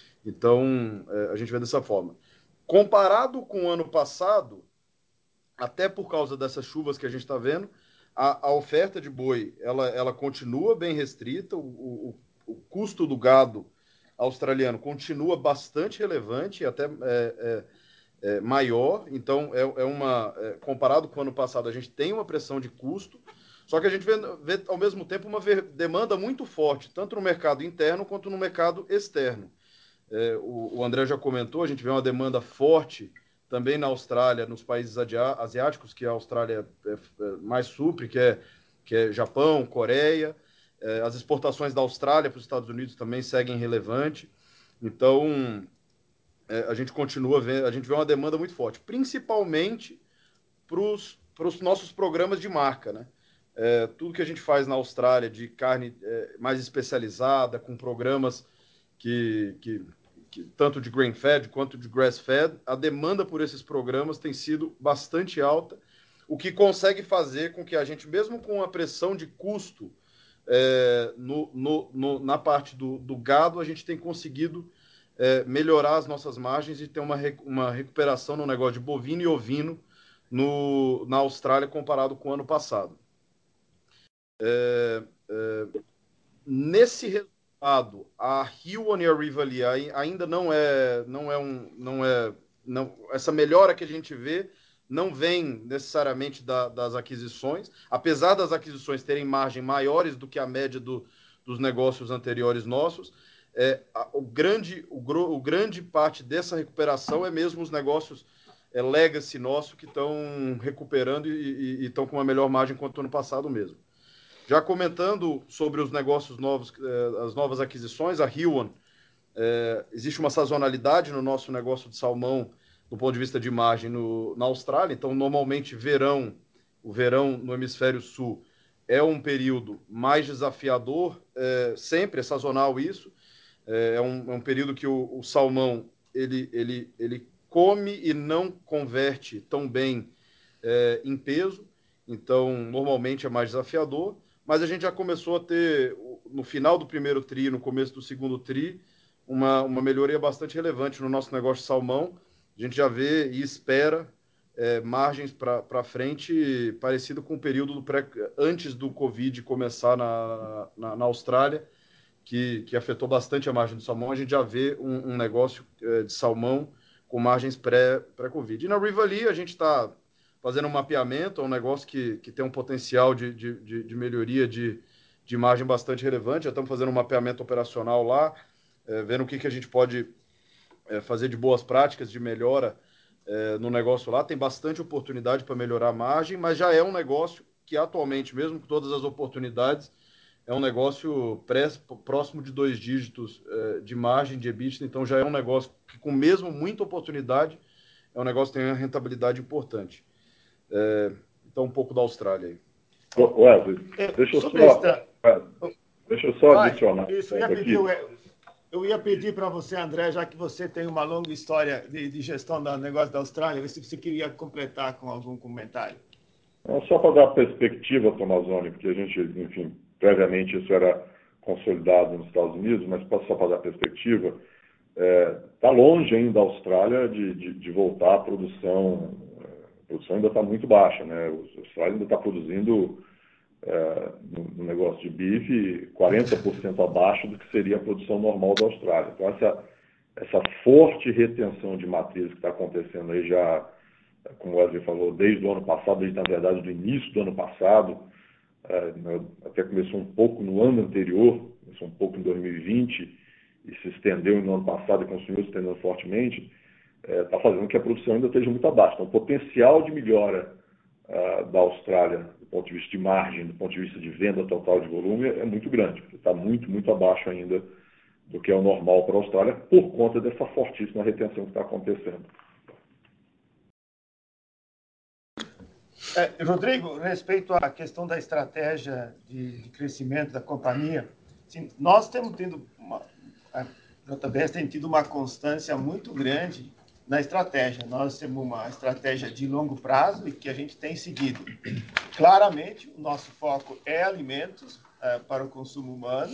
Então, é, a gente vê dessa forma. Comparado com o ano passado, até por causa dessas chuvas que a gente está vendo, a, a oferta de boi ela, ela continua bem restrita, o, o, o custo do gado australiano continua bastante relevante, até é, é, é, maior, então é, é uma é, comparado com o ano passado a gente tem uma pressão de custo, só que a gente vê, vê ao mesmo tempo uma ver, demanda muito forte, tanto no mercado interno quanto no mercado externo. É, o, o André já comentou, a gente vê uma demanda forte também na Austrália, nos países asiáticos, que a Austrália é, é, mais supre, que é, que é Japão, Coreia. É, as exportações da Austrália para os Estados Unidos também seguem relevante. Então, é, a gente continua vendo, a gente vê uma demanda muito forte, principalmente para os nossos programas de marca, né? É, tudo que a gente faz na Austrália de carne é, mais especializada, com programas que, que Que, tanto de grain-fed quanto de grass-fed, a demanda por esses programas tem sido bastante alta, o que consegue fazer com que a gente, mesmo com a pressão de custo é, no, no, no, na parte do, do gado, a gente tem conseguido é, melhorar as nossas margens e ter uma, uma recuperação no negócio de bovino e ovino no, na Austrália comparado com o ano passado. É, é, nesse resultado, a Huon e a Rivalia ainda não é, não é um, não é, não, essa melhora que a gente vê não vem necessariamente da, das aquisições, apesar das aquisições terem margem maiores do que a média do, dos negócios anteriores nossos. É, a, o grande, o, o grande parte dessa recuperação é mesmo os negócios é, legacy nosso que estão recuperando e estão com uma melhor margem quanto o ano passado mesmo. Já comentando sobre os negócios novos, as novas aquisições, a Huon, é, existe uma sazonalidade no nosso negócio de salmão do ponto de vista de margem no, na Austrália. Então, normalmente, verão, o verão no hemisfério sul é um período mais desafiador, é, sempre é sazonal isso. É, é, um, é um período que o, o salmão ele, ele, ele come e não converte tão bem é, em peso. Então, normalmente é mais desafiador. Mas a gente já começou a ter no final do primeiro tri, no começo do segundo tri, uma, uma melhoria bastante relevante no nosso negócio de salmão. A gente já vê e espera é, margens para frente parecido com o período do pré, antes do Covid começar na, na, na Austrália, que, que afetou bastante a margem do salmão. A gente já vê um, um negócio é, de salmão com margens pré, pré-Covid. E na Rivali a gente está fazendo um mapeamento, é um negócio que, que tem um potencial de, de, de melhoria de, de margem bastante relevante. Já estamos fazendo um mapeamento operacional lá, é, vendo o que, que a gente pode é, fazer de boas práticas, de melhora é, no negócio lá. Tem bastante oportunidade para melhorar a margem, mas já é um negócio que atualmente, mesmo com todas as oportunidades, é um negócio pré, próximo de dois dígitos é, de margem de EBITDA, então já é um negócio que, com mesmo muita oportunidade, é um negócio que tem uma rentabilidade importante. É, então, um pouco da Austrália aí. Wesley, deixa eu só, deixa eu só Vai, adicionar. Isso, eu ia pedir, eu ia pedir para você, André, já que você tem uma longa história de, de gestão do negócio da Austrália, se você queria completar com algum comentário. Só para dar perspectiva, Tomazoni, porque a gente, enfim, previamente isso era consolidado nos Estados Unidos, mas só para dar perspectiva, está é, longe ainda a Austrália de, de, de voltar à produção. A produção ainda está muito baixa, né? A Austrália ainda está produzindo, é, no, no negócio de bife, quarenta por cento abaixo do que seria a produção normal da Austrália. Então, essa, essa forte retenção de matriz que está acontecendo aí já, como o Wesley falou, desde o ano passado, desde, na verdade, do início do ano passado, é, até começou um pouco no ano anterior, começou um pouco em dois mil e vinte, e se estendeu no ano passado e continuou se estendendo fortemente, está é, fazendo que a produção ainda esteja muito abaixo. Então, o potencial de melhora uh, da Austrália, do ponto de vista de margem, do ponto de vista de venda total de volume, é muito grande, porque está muito, muito abaixo ainda do que é o normal para a Austrália, por conta dessa fortíssima retenção que está acontecendo. É, Rodrigo, respeito à questão da estratégia de, de crescimento da companhia, sim, nós temos tido uma, a J B S tem tido uma constância muito grande na estratégia. Nós temos uma estratégia de longo prazo e que a gente tem seguido. Claramente, o nosso foco é alimentos é, para o consumo humano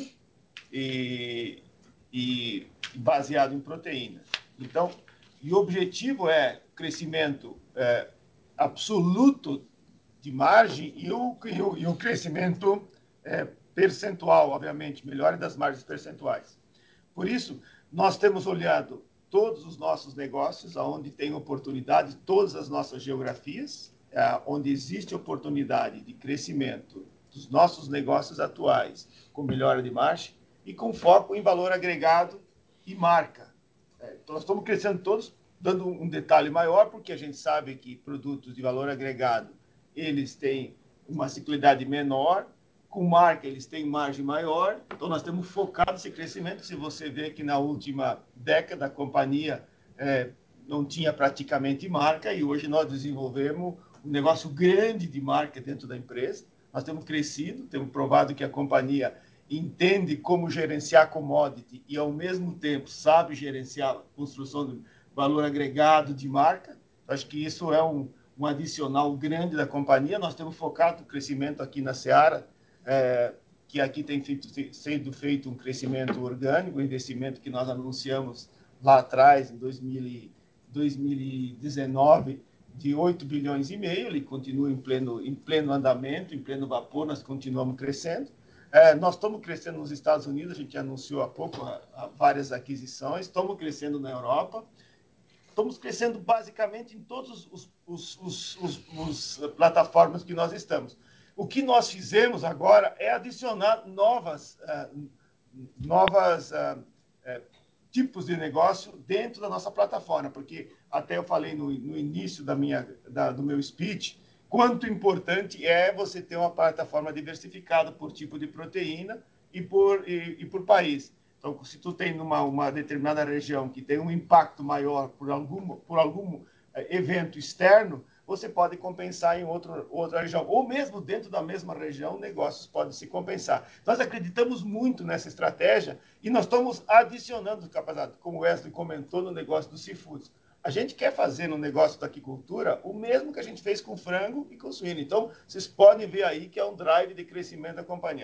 e, e baseado em proteína. Então, e o objetivo é crescimento é, absoluto de margem e o, e o, e o crescimento é, percentual, obviamente, melhora das margens percentuais. Por isso, nós temos olhado todos os nossos negócios, onde tem oportunidade, todas as nossas geografias, é, onde existe oportunidade de crescimento dos nossos negócios atuais, com melhora de margem e com foco em valor agregado e marca. É, então, nós estamos crescendo todos, dando um detalhe maior, porque a gente sabe que produtos de valor agregado, eles têm uma ciclicidade menor, com marca eles têm margem maior, então nós temos focado esse crescimento. Se você vê que na última década a companhia é, não tinha praticamente marca, e hoje nós desenvolvemos um negócio grande de marca dentro da empresa, nós temos crescido, temos provado que a companhia entende como gerenciar commodity e, ao mesmo tempo, sabe gerenciar a construção de valor agregado de marca. Acho que isso é um, um adicional grande da companhia. Nós temos focado o crescimento aqui na Seara, é, que aqui tem feito, sendo feito um crescimento orgânico, um investimento que nós anunciamos lá atrás, em dois mil e dezenove, de oito bilhões e meio. Ele continua em pleno, em pleno andamento, em pleno vapor, nós continuamos crescendo. É, nós estamos crescendo nos Estados Unidos, a gente anunciou há pouco a, a várias aquisições, estamos crescendo na Europa, estamos crescendo basicamente em todas os, os, os, os, os plataformas que nós estamos. O que nós fizemos agora é adicionar novas, uh, novas uh, uh, tipos de negócio dentro da nossa plataforma, porque até eu falei no, no início da minha, da, do meu speech, quanto importante é você ter uma plataforma diversificada por tipo de proteína e por, e, e por país. Então, se tu tem numa uma determinada região que tem um impacto maior por algum, por algum evento externo, você pode compensar em outro, outra região. Ou mesmo dentro da mesma região, negócios podem se compensar. Nós acreditamos muito nessa estratégia e nós estamos adicionando capacidade, como o Wesley comentou no negócio dos seafoods. A gente quer fazer no negócio da aquicultura o mesmo que a gente fez com frango e com suíno. Então, vocês podem ver aí que é um drive de crescimento da companhia.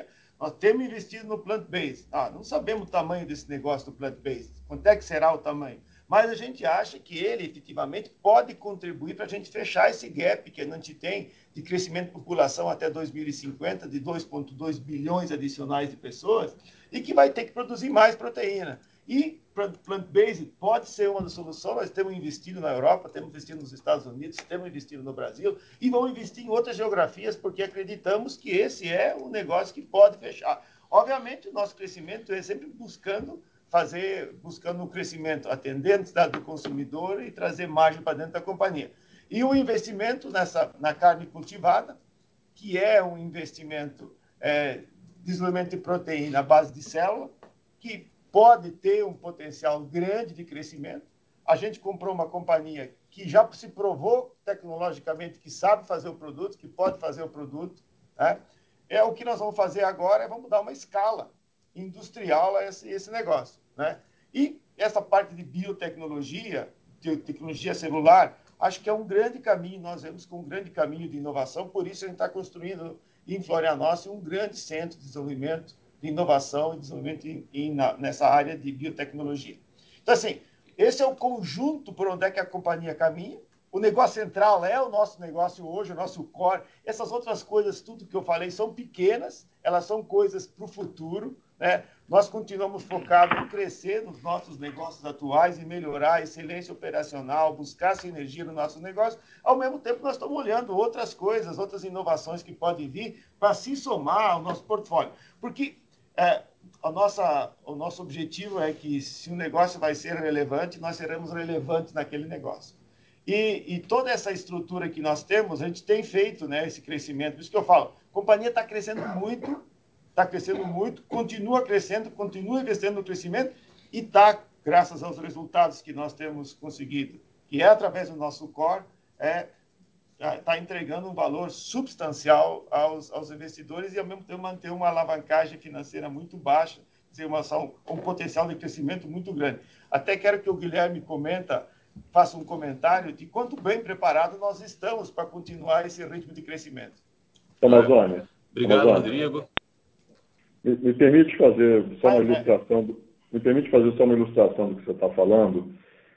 Nós temos investido no plant-based. Ah, não sabemos o tamanho desse negócio do plant-based. Quanto é que será o tamanho? Mas a gente acha que ele, efetivamente, pode contribuir para a gente fechar esse gap que a gente tem de crescimento de população até dois mil e cinquenta, de dois vírgula dois bilhões adicionais de pessoas, e que vai ter que produzir mais proteína. E plant-based pode ser uma das soluções. Nós temos investido na Europa, temos investido nos Estados Unidos, temos investido no Brasil e vamos investir em outras geografias porque acreditamos que esse é um negócio que pode fechar. Obviamente, o nosso crescimento é sempre buscando fazer, buscando um crescimento, atender a necessidade do consumidor e trazer margem para dentro da companhia. E o investimento nessa, na carne cultivada, que é um investimento é, de desenvolvimento de proteína à base de célula, que pode ter um potencial grande de crescimento. A gente comprou uma companhia que já se provou tecnologicamente que sabe fazer o produto, que pode fazer o produto. Né? É o que nós vamos fazer agora, é vamos dar uma escala industrial a esse, esse negócio. Né? E essa parte de biotecnologia, de tecnologia celular, acho que é um grande caminho, nós vemos com um grande caminho de inovação, por isso a gente está construindo em Florianópolis um grande centro de desenvolvimento de inovação e desenvolvimento em, em, na, nessa área de biotecnologia. Então, assim, esse é o conjunto por onde é que a companhia caminha. O negócio central é o nosso negócio hoje, o nosso core. Essas outras coisas, tudo que eu falei, são pequenas, elas são coisas para o futuro. Né? Nós continuamos focados em crescer nos nossos negócios atuais e melhorar a excelência operacional, buscar sinergia no nosso negócio. Ao mesmo tempo, nós estamos olhando outras coisas, outras inovações que podem vir para se somar ao nosso portfólio. Porque É, a nossa, o nosso objetivo é que, se o negócio vai ser relevante, nós seremos relevantes naquele negócio. E, e toda essa estrutura que nós temos, a gente tem feito, né, esse crescimento. Por isso que eu falo, a companhia está crescendo muito, está crescendo muito, continua crescendo, continua investindo no crescimento e está, graças aos resultados que nós temos conseguido, que é através do nosso core, é, está entregando um valor substancial aos, aos investidores e, ao mesmo tempo, manter uma alavancagem financeira muito baixa, dizer, uma, um potencial de crescimento muito grande. Até quero que o Guilherme comenta, faça um comentário de quanto bem preparado nós estamos para continuar esse ritmo de crescimento. Amazônia. Obrigado, Amazônia. Rodrigo. Me, me permite fazer só uma ilustração, do, me permite fazer só uma ilustração do que você está falando.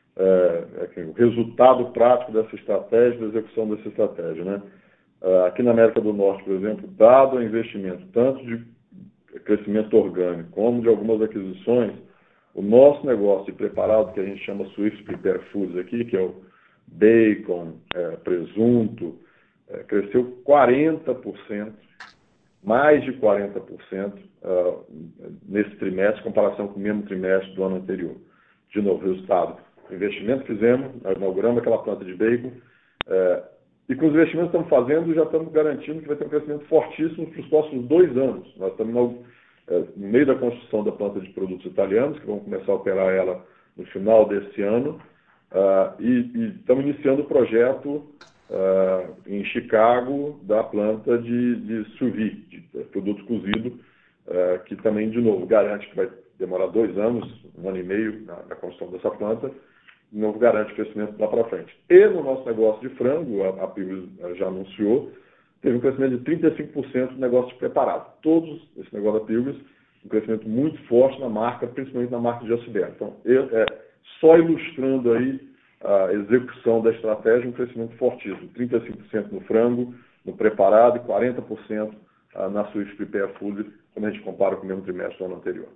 É, é, o resultado prático dessa estratégia, da execução dessa estratégia. Né? Aqui na América do Norte, por exemplo, dado o investimento tanto de crescimento orgânico como de algumas aquisições, o nosso negócio de preparado, que a gente chama Swift Prepare Foods aqui, que é o bacon, é, presunto, é, cresceu quarenta por cento, mais de quarenta por cento uh, nesse trimestre, em comparação com o mesmo trimestre do ano anterior. De novo, resultado. O investimento que fizemos, nós inauguramos aquela planta de bacon, é, e com os investimentos que estamos fazendo, já estamos garantindo que vai ter um crescimento fortíssimo para os próximos dois anos. Nós estamos no, é, no meio da construção da planta de produtos italianos, que vamos começar a operar ela no final desse ano, uh, e, e estamos iniciando o projeto uh, em Chicago da planta de, de sous vide, de, de produto cozido, uh, que também, de novo, garante que vai demorar dois anos, um ano e meio na, na construção dessa planta, não garante crescimento lá para frente. E no nosso negócio de frango, a, a Pilgrim já anunciou, teve um crescimento de trinta e cinco por cento no negócio preparado. Todos, esse negócio da Pilgrim, um crescimento muito forte na marca, principalmente na marca de Ocibé. Então, eu, é, só ilustrando aí a execução da estratégia, um crescimento fortíssimo. trinta e cinco por cento no frango, no preparado, e quarenta por cento na Swift Prepare Food, quando a gente compara com o mesmo trimestre do ano anterior.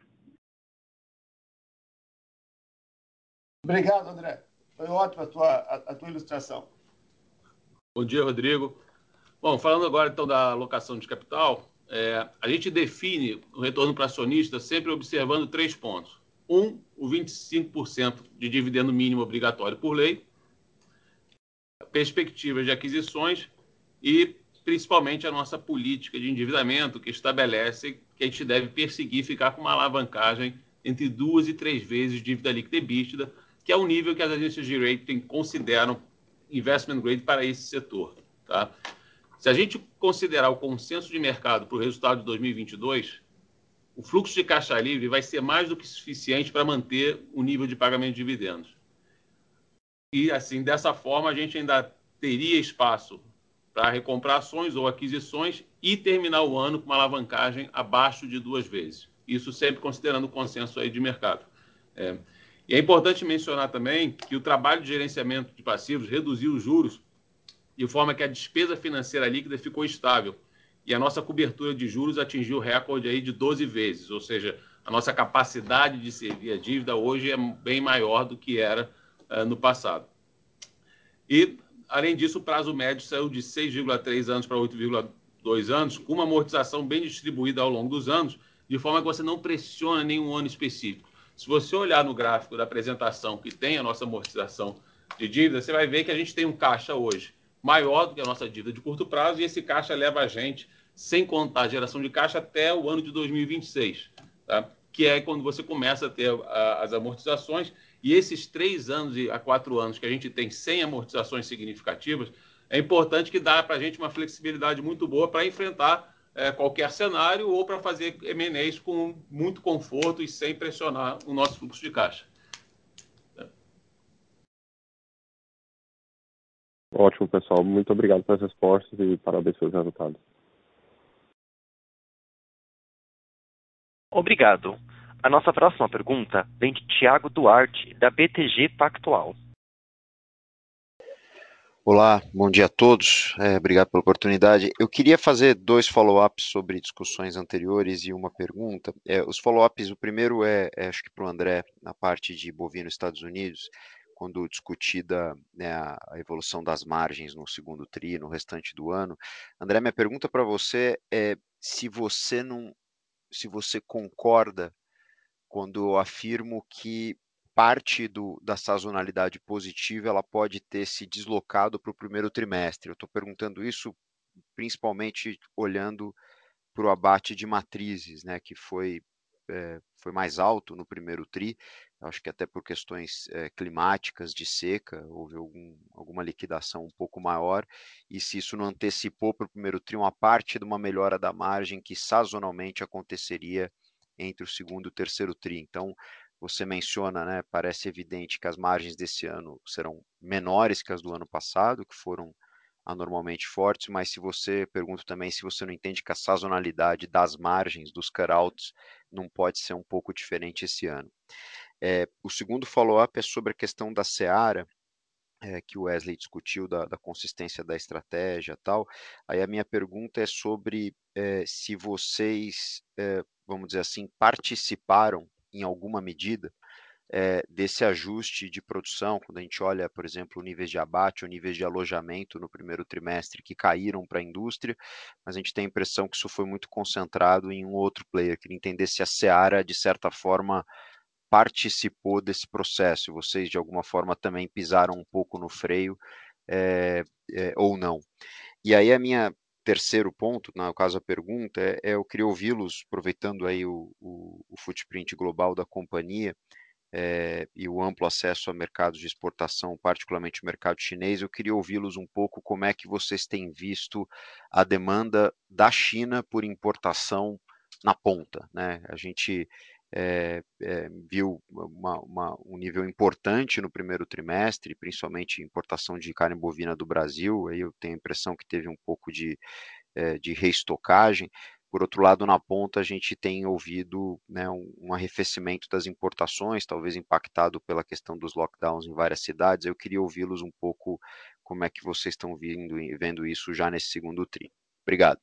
Obrigado, André. Foi ótima a tua, a, a tua ilustração. Bom dia, Rodrigo. Bom, falando agora então da alocação de capital, é, a gente define o retorno para acionista sempre observando três pontos. Um, o vinte e cinco por cento de dividendo mínimo obrigatório por lei, perspectivas de aquisições e, principalmente, a nossa política de endividamento, que estabelece que a gente deve perseguir ficar com uma alavancagem entre duas e três vezes dívida líquida e EBITDA, que é o nível que as agências de rating consideram investment grade para esse setor. Tá? Se a gente considerar o consenso de mercado para o resultado de dois mil e vinte e dois, o fluxo de caixa livre vai ser mais do que suficiente para manter o nível de pagamento de dividendos. E, assim, dessa forma, a gente ainda teria espaço para recomprar ações ou aquisições e terminar o ano com uma alavancagem abaixo de duas vezes. Isso sempre considerando o consenso aí de mercado. É. E é importante mencionar também que o trabalho de gerenciamento de passivos reduziu os juros de forma que a despesa financeira líquida ficou estável. E a nossa cobertura de juros atingiu o recorde aí de doze vezes, ou seja, a nossa capacidade de servir a dívida hoje é bem maior do que era uh, no passado. E, além disso, o prazo médio saiu de seis vírgula três anos para oito vírgula dois anos, com uma amortização bem distribuída ao longo dos anos, de forma que você não pressiona nenhum ano específico. Se você olhar no gráfico da apresentação que tem a nossa amortização de dívida, você vai ver que a gente tem um caixa hoje maior do que a nossa dívida de curto prazo, e esse caixa leva a gente, sem contar a geração de caixa, até o ano de dois mil e vinte e seis, tá? Que é quando você começa a ter a, as amortizações, e esses três anos e a quatro anos que a gente tem sem amortizações significativas, é importante que dá para a gente uma flexibilidade muito boa para enfrentar é, qualquer cenário ou para fazer M and As com muito conforto e sem pressionar o nosso fluxo de caixa. Ótimo, pessoal. Muito obrigado pelas respostas e parabéns pelos resultados. Obrigado. A nossa próxima pergunta vem de Tiago Duarte, da B T G Pactual. Olá, bom dia a todos. É, obrigado pela oportunidade. Eu queria fazer dois follow-ups sobre discussões anteriores e uma pergunta. É, os follow-ups, o primeiro é, é acho que para o André, na parte de bovino Estados Unidos, quando discutida, né, a evolução das margens no segundo tri, no restante do ano. André, minha pergunta para você é se você não, se você concorda quando eu afirmo que parte do, da sazonalidade positiva ela pode ter se deslocado para o primeiro trimestre. Eu estou perguntando isso principalmente olhando para o abate de matrizes, né, que foi, é, foi mais alto no primeiro tri, acho que até por questões é, climáticas, de seca, houve algum, alguma liquidação um pouco maior, e se isso não antecipou para o primeiro tri uma parte de uma melhora da margem que sazonalmente aconteceria entre o segundo e o terceiro tri. Então, você menciona, né, parece evidente que as margens desse ano serão menores que as do ano passado, que foram anormalmente fortes, mas se você, pergunto também se você não entende que a sazonalidade das margens, dos cutouts, não pode ser um pouco diferente esse ano. É, o segundo follow-up é sobre a questão da Seara, é, que o Wesley discutiu, da, da consistência da estratégia e tal. Aí a minha pergunta é sobre é, se vocês, é, vamos dizer assim, participaram em alguma medida É, desse ajuste de produção, quando a gente olha, por exemplo, níveis de abate ou níveis de alojamento no primeiro trimestre que caíram para a indústria, mas a gente tem a impressão que isso foi muito concentrado em um outro player. Queria entender se a Seara, de certa forma, participou desse processo, vocês de alguma forma também pisaram um pouco no freio é, é, ou não. E aí a minha terceiro ponto, no caso a pergunta, é, é eu queria ouvi-los, aproveitando aí o, o, o footprint global da companhia, é, e o amplo acesso a mercados de exportação, particularmente o mercado chinês, eu queria ouvi-los um pouco como é que vocês têm visto a demanda da China por importação na ponta, né? A gente é, é, viu uma, uma, um nível importante no primeiro trimestre, principalmente importação de carne bovina do Brasil, aí eu tenho a impressão que teve um pouco de, é, de reestocagem. Por outro lado, na ponta, a gente tem ouvido, né, um, um arrefecimento das importações, talvez impactado pela questão dos lockdowns em várias cidades. Eu queria ouvi-los um pouco como é que vocês estão vindo, vendo isso já nesse segundo tri. Obrigado.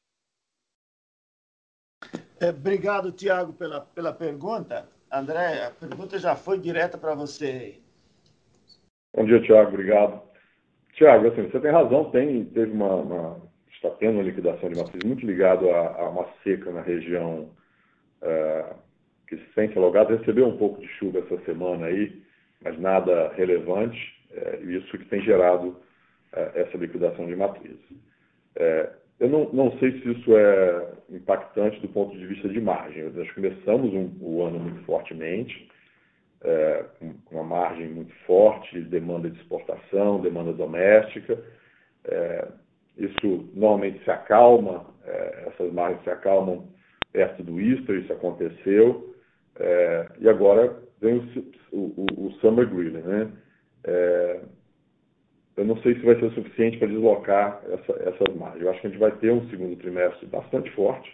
É, obrigado, Tiago, pela, pela pergunta. André, a pergunta já foi direta para você. Bom dia, Tiago. Obrigado. Tiago, assim, você tem razão, tem, teve uma... uma... está tendo uma liquidação de matriz muito ligado a, a uma seca na região uh, que se sente alogada. Recebeu um pouco de chuva essa semana aí, mas nada relevante, uh, e isso que tem gerado uh, essa liquidação de matrizes. Uh, eu não, não sei se isso é impactante do ponto de vista de margem. Nós começamos um, o ano muito fortemente, uh, com, com uma margem muito forte, demanda de exportação, demanda doméstica. Uh, Isso normalmente se acalma, é, essas margens se acalmam perto do Easter, isso aconteceu, é, e agora vem o, o, o Summer Grilling, né? É, eu não sei se vai ser suficiente para deslocar essa, essas margens. Eu acho que a gente vai ter um segundo trimestre bastante forte,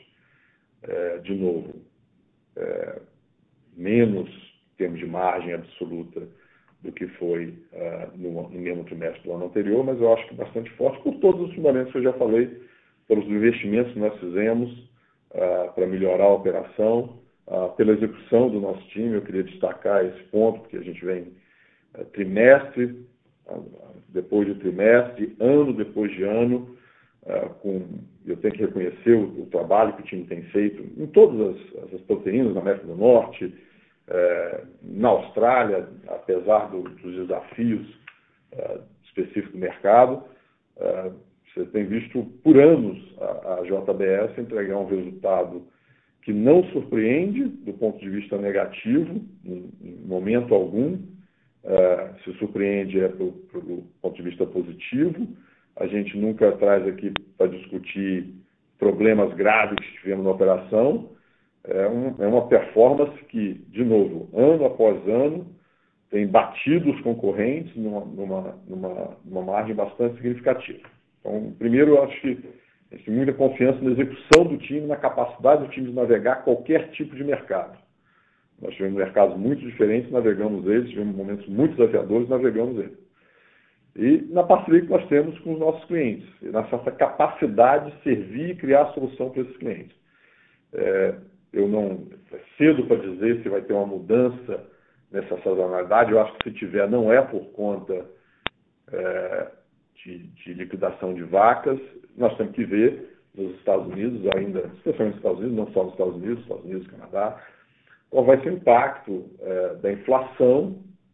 é, de novo, é, menos em termos de margem absoluta do que foi uh, no, no mesmo trimestre do ano anterior, mas eu acho que bastante forte por todos os fundamentos que eu já falei, pelos investimentos que nós fizemos uh, para melhorar a operação, uh, pela execução do nosso time. Eu queria destacar esse ponto, porque a gente vem uh, trimestre, uh, depois de trimestre, ano depois de ano, uh, com, eu tenho que reconhecer o, o trabalho que o time tem feito em todas as, as proteínas na América do Norte, uh, na Austrália, apesar do, dos desafios uh, específicos do mercado. Uh, Você tem visto por anos a, a J B S entregar um resultado que não surpreende do ponto de vista negativo, em, em momento algum. Uh, se surpreende é pelo ponto de vista positivo. A gente nunca traz aqui para discutir problemas graves que tivemos na operação. É, um, é uma performance que, de novo, ano após ano, tem batido os concorrentes numa, numa, numa, numa margem bastante significativa. Então, primeiro, eu acho que a gente tem muita confiança na execução do time, na capacidade do time de navegar qualquer tipo de mercado. Nós tivemos mercados muito diferentes, navegamos eles, tivemos momentos muito desafiadores, navegamos eles. E na parceria que nós temos com os nossos clientes, e na nossa capacidade de servir e criar solução para esses clientes. É, eu não, é cedo para dizer se vai ter uma mudança nessa sazonalidade. Eu acho que se tiver, não é por conta é, de, de liquidação de vacas. Nós temos que ver nos Estados Unidos ainda, especialmente nos Estados Unidos, não só nos Estados Unidos, Estados Unidos, Canadá, qual vai ser o impacto é, da inflação,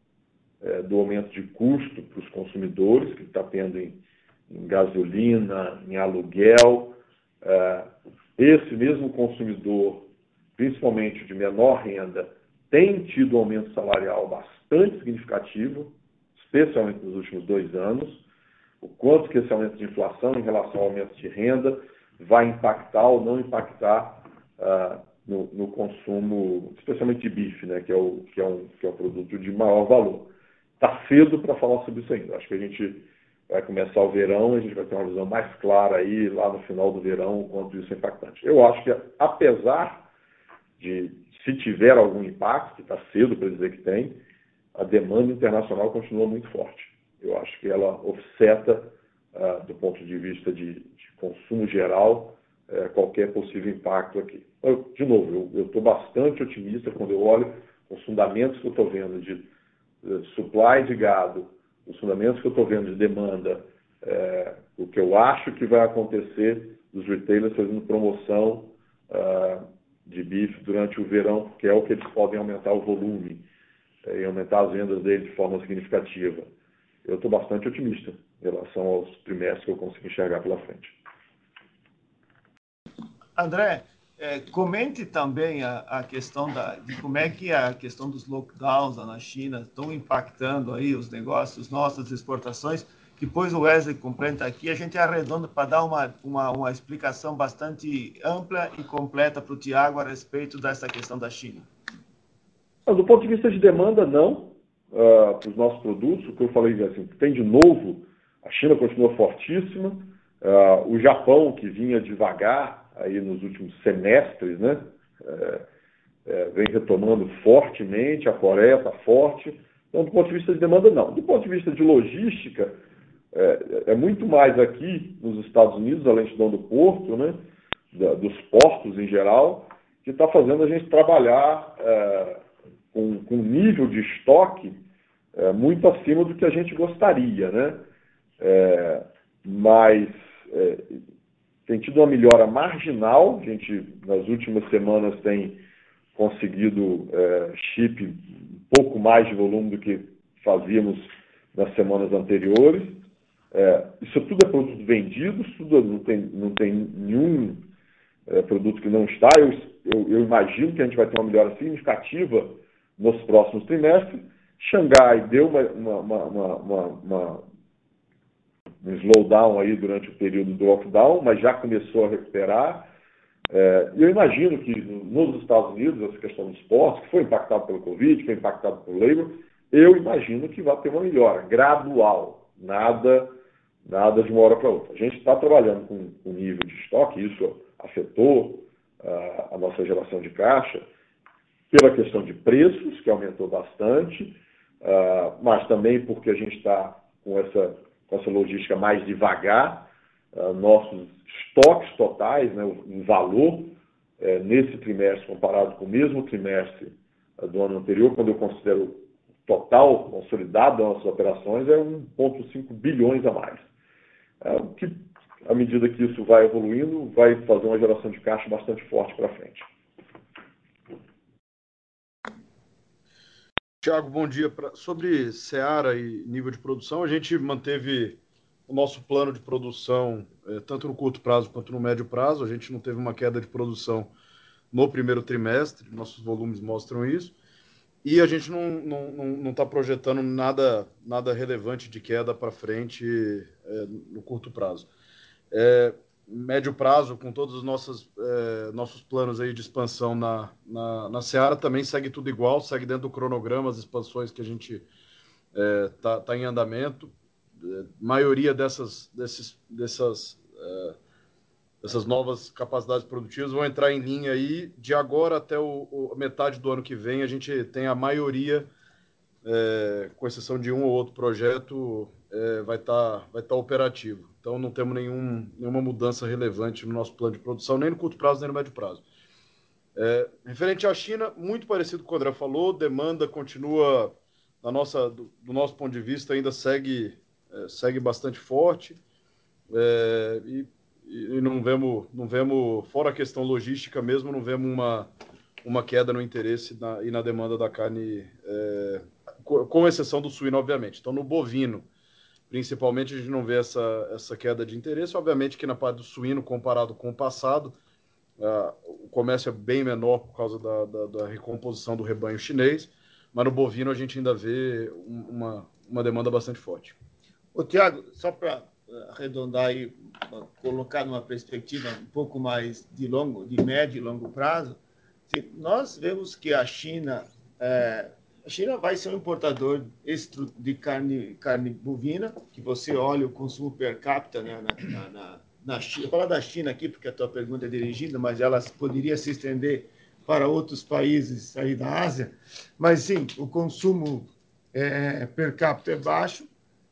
é, do aumento de custo para os consumidores, que está tendo em, em gasolina, em aluguel. É, esse mesmo consumidor, principalmente de menor renda, tem tido um aumento salarial bastante significativo, especialmente nos últimos dois anos. O quanto que esse aumento de inflação em relação ao aumento de renda vai impactar ou não impactar uh, no, no consumo, especialmente de bife, né, que, é o, que, é um, que é um produto de maior valor. Está cedo para falar sobre isso ainda. Acho que a gente vai começar o verão, a gente vai ter uma visão mais clara aí, lá no final do verão, o quanto isso é impactante. Eu acho que, apesar de, se tiver algum impacto, que está cedo para dizer que tem, a demanda internacional continua muito forte. Eu acho que ela offseta, uh, do ponto de vista de, de consumo geral, uh, qualquer possível impacto aqui. Eu, de novo, eu estou bastante otimista quando eu olho os fundamentos que eu estou vendo de uh, supply de gado, os fundamentos que eu estou vendo de demanda, uh, o que eu acho que vai acontecer dos retailers fazendo promoção uh, de bife durante o verão, que é o que eles podem aumentar o volume uh, e aumentar as vendas deles de forma significativa. Eu estou bastante otimista em relação aos trimestres que eu consigo enxergar pela frente. André, é, comente também a, a questão da, de como é que a questão dos lockdowns lá na China estão impactando aí os negócios, nossas exportações. Depois o Wesley completa aqui, a gente arredonda para dar uma, uma, uma explicação bastante ampla e completa para o Tiago a respeito dessa questão da China. Do ponto de vista de demanda, não. Uh, para os nossos produtos, o que eu falei assim, tem de novo, a China continua fortíssima, uh, o Japão, que vinha devagar aí nos últimos semestres, né, é, é, vem retomando fortemente, a Coreia está forte. Então, do ponto de vista de demanda, não. Do ponto de vista de logística, é, é muito mais aqui nos Estados Unidos, a lentidão do porto, né, da, dos portos em geral, que está fazendo a gente trabalhar é, com, com nível de estoque é, muito acima do que a gente gostaria, né? É, mas é, tem tido uma melhora marginal. A gente, nas últimas semanas, tem conseguido é, chip um pouco mais de volume do que fazíamos nas semanas anteriores. É, isso tudo é produto vendido, isso tudo não tem, não tem nenhum é, produto que não está. Eu, eu, eu imagino que a gente vai ter uma melhora significativa nos próximos trimestres. Xangai deu uma, uma, uma, uma, uma, um slowdown aí durante o período do lockdown, mas já começou a recuperar. É, eu imagino que nos Estados Unidos, essa questão dos portos, que foi impactado pelo Covid, foi impactado pelo labor, eu imagino que vai ter uma melhora gradual. Nada, nada de uma hora para outra. A gente está trabalhando com o nível de estoque, isso afetou uh, a nossa geração de caixa, pela questão de preços, que aumentou bastante, uh, mas também porque a gente está com essa, com essa logística mais devagar. Uh, nossos estoques totais, né, em valor, uh, nesse trimestre, comparado com o mesmo trimestre uh, do ano anterior, quando eu considero o total consolidado das nossas operações, é um vírgula cinco bilhões a mais. Uh, que, à medida que isso vai evoluindo, vai fazer uma geração de caixa bastante forte para frente. Tiago, bom dia. Sobre Seara e nível de produção, a gente manteve o nosso plano de produção, eh, tanto no curto prazo quanto no médio prazo. A gente não teve uma queda de produção no primeiro trimestre, nossos volumes mostram isso, e a gente não está não, não, não tá projetando nada, nada relevante de queda para frente eh, no curto prazo. Eh, médio prazo, com todos os nossos, eh, nossos planos aí de expansão na, na, na Seara, também segue tudo igual, segue dentro do cronograma, as expansões que a gente está eh, tá em andamento. A maioria dessas, desses, dessas, uh, dessas novas capacidades produtivas vão entrar em linha aí. De agora até o, o metade do ano que vem, a gente tem a maioria, é, com exceção de um ou outro projeto, é, vai estar tá, vai tá operativo. Então, não temos nenhum, nenhuma mudança relevante no nosso plano de produção, nem no curto prazo, nem no médio prazo. É, referente à China, muito parecido com o que o André falou, demanda continua, na nossa, do, do nosso ponto de vista, ainda segue... segue bastante forte, é, e, e não vemos, não vemos, fora a questão logística mesmo, não vemos uma, uma queda no interesse na, e na demanda da carne, é, com, com exceção do suíno, obviamente. Então, no bovino, principalmente, a gente não vê essa, essa queda de interesse. Obviamente que na parte do suíno, comparado com o passado, uh, o comércio é bem menor por causa da, da, da recomposição do rebanho chinês, mas no bovino a gente ainda vê uma, uma demanda bastante forte. Ô, Tiago, só para arredondar e colocar numa perspectiva um pouco mais de longo, de médio e longo prazo, nós vemos que a China, é, a China vai ser um importador de carne, carne bovina, que você olha o consumo per capita, né, na, na, na China. Vou falar da China aqui, porque a tua pergunta é dirigida, mas ela poderia se estender para outros países aí da Ásia. Mas, sim, o consumo é, per capita é baixo.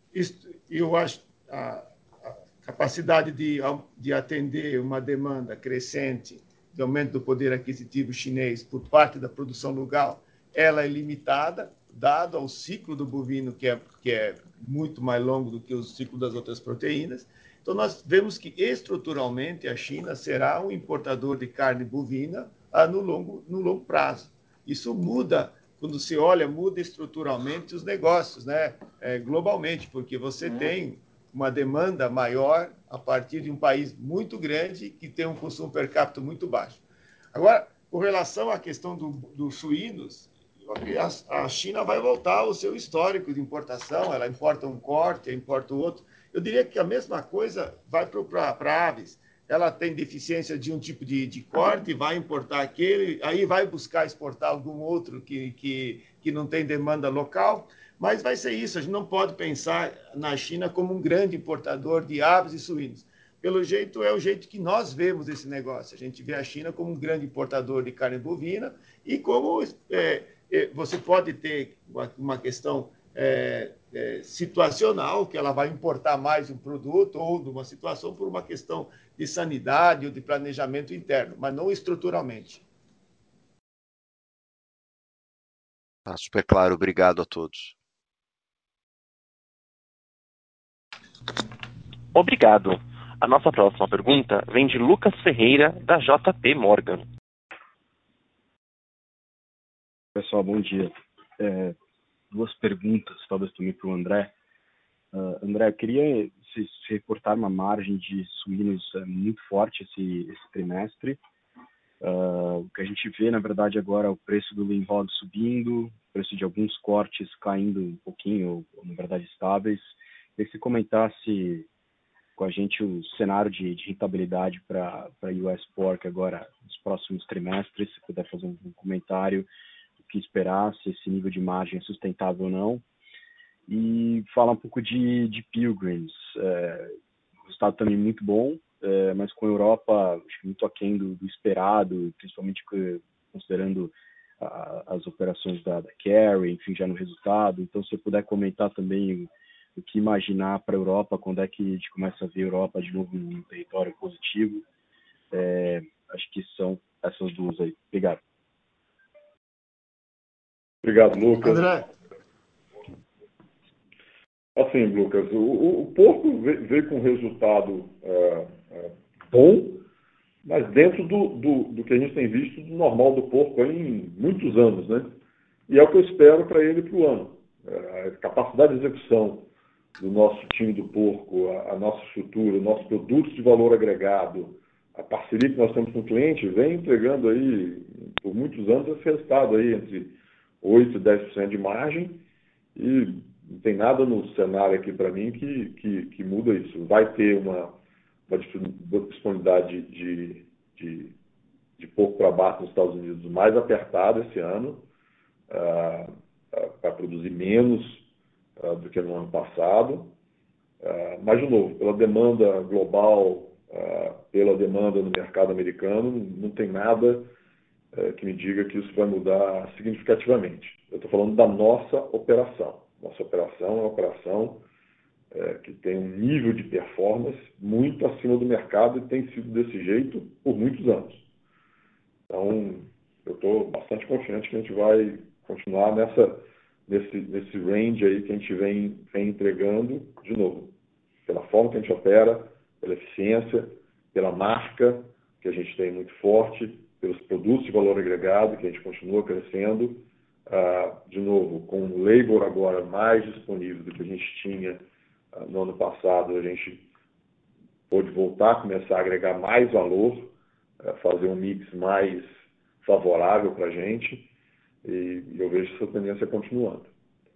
Eu acho a, a capacidade de, de atender uma demanda crescente de aumento do poder aquisitivo chinês por parte da produção local, ela é limitada, dado ao ciclo do bovino, que é, que é muito mais longo do que o ciclo das outras proteínas. Então, nós vemos que, estruturalmente, a China será um importador de carne bovina ah, no, longo, no longo prazo. Isso muda... Quando se olha, muda estruturalmente os negócios, né? É, globalmente, porque você tem uma demanda maior a partir de um país muito grande que tem um consumo per capita muito baixo. Agora, com relação à questão dos do suínos, a, a China vai voltar ao seu histórico de importação, ela importa um corte, importa o outro. Eu diria que a mesma coisa vai para aves. Ela tem deficiência de um tipo de, de corte, vai importar aquele, aí vai buscar exportar algum outro que, que, que não tem demanda local, mas vai ser isso. A gente não pode pensar na China como um grande importador de aves e suínos. Pelo jeito, é o jeito que nós vemos esse negócio. A gente vê a China como um grande importador de carne bovina e como é, é, você pode ter uma, uma questão... É, é, situacional, que ela vai importar mais um produto ou de uma situação por uma questão de sanidade ou de planejamento interno, mas não estruturalmente. Tá super claro, obrigado a todos. Obrigado. A nossa próxima pergunta vem de Lucas Ferreira, da J P Morgan. Pessoal, bom dia. É... Duas perguntas, talvez também para o André. Uh, André, eu queria se, se reportar uma margem de suínos uh, muito forte esse, esse trimestre. Uh, o que a gente vê, na verdade, agora é o preço do lean hog subindo, o preço de alguns cortes caindo um pouquinho, ou, ou na verdade estáveis. Queria que você comentasse com a gente o cenário de, de rentabilidade para a U S Pork agora nos próximos trimestres, se puder fazer um, um comentário. Que esperar, se esse nível de margem é sustentável ou não. E falar um pouco de, de Pilgrims. É, o resultado também muito bom, é, mas com a Europa acho que muito aquém do, do esperado, principalmente considerando a, as operações da, da Carry, enfim, já no resultado. Então, se você puder comentar também o que imaginar para a Europa, quando é que a gente começa a ver a Europa de novo num território positivo. É, acho que são essas duas aí. Obrigado. Obrigado, Lucas. André. Assim, Lucas, o, o, o porco veio, veio com um resultado é, é, bom, mas dentro do, do, do que a gente tem visto do normal do porco em muitos anos, né? E é o que eu espero para ele para o ano. É, a capacidade de execução do nosso time do porco, a, a nossa estrutura, nossos produtos de valor agregado, a parceria que nós temos com o cliente, vem entregando aí, por muitos anos, esse resultado aí entre oito e dez por cento de margem, e não tem nada no cenário aqui para mim que, que, que muda isso. Vai ter uma, uma disponibilidade de, de, de porco para abate nos Estados Unidos mais apertada esse ano, uh, uh, para produzir menos uh, do que no ano passado. Uh, mas, de novo, pela demanda global, uh, pela demanda no mercado americano, não tem nada uh, que me diga que isso vai mudar significativamente. Eu estou falando da nossa operação. Nossa operação é uma operação uh, que tem um nível de performance muito acima do mercado e tem sido desse jeito por muitos anos. Então, eu estou bastante confiante que a gente vai continuar nessa, nesse, nesse range aí que a gente vem, vem entregando, de novo, pela forma que a gente opera, pela eficiência, pela marca que a gente tem muito forte, pelos produtos de valor agregado que a gente continua crescendo, uh, de novo, com o labor agora mais disponível do que a gente tinha uh, no ano passado, a gente pôde voltar a começar a agregar mais valor, uh, fazer um mix mais favorável para a gente, e, e eu vejo essa tendência continuando.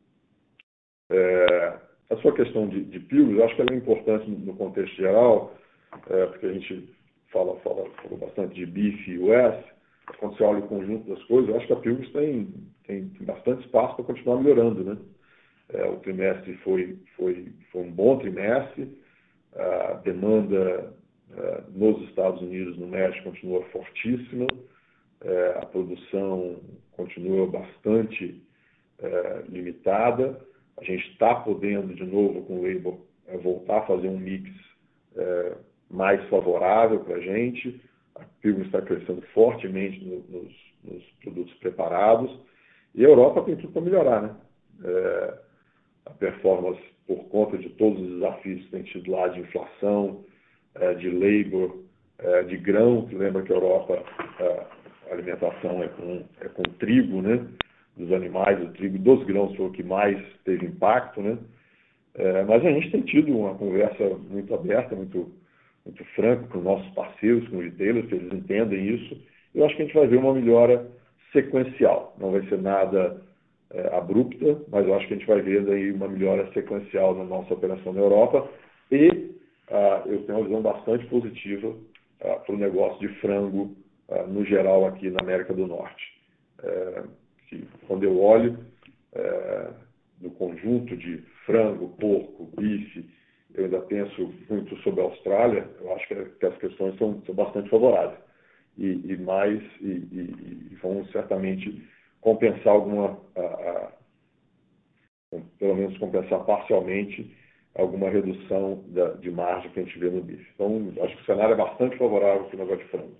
É, a sua questão de, de Pilgrims, eu acho que ela é importante no contexto geral, é, porque a gente fala, fala, fala bastante de Beef e U S, quando você olha o conjunto das coisas, eu acho que a Pilgrims tem, tem, tem bastante espaço para continuar melhorando, né? É, o trimestre foi, foi, foi um bom trimestre, a demanda é, nos Estados Unidos, no México, continua fortíssima, é, a produção continua bastante é, limitada. A gente está podendo, de novo, com o labor, é, voltar a fazer um mix é, mais favorável para a gente. A Pilgrims está crescendo fortemente no, nos, nos produtos preparados. E a Europa tem tudo para melhorar, né? É, a performance, por conta de todos os desafios que tem tido lá de inflação, é, de labor, é, de grão, que lembra que a Europa, é, a alimentação é com, é com trigo, né? Dos animais, o trigo dos grãos foi o que mais teve impacto, né? É, mas a gente tem tido uma conversa muito aberta, muito, muito franca com nossos parceiros, com os retailers, que eles entendem isso. Eu acho que a gente vai ver uma melhora sequencial. Não vai ser nada é, abrupta, mas eu acho que a gente vai ver daí uma melhora sequencial na nossa operação na Europa. E ah, eu tenho uma visão bastante positiva ah, para o negócio de frango ah, no geral aqui na América do Norte. É, que quando eu olho é, no conjunto de frango, porco, bife, eu ainda penso muito sobre a Austrália, eu acho que, que as questões são, são bastante favoráveis. E, e mais, e, e, e vão certamente compensar alguma, a, a, pelo menos compensar parcialmente, alguma redução da, de margem que a gente vê no bife. Então, acho que o cenário é bastante favorável para o negócio de frango.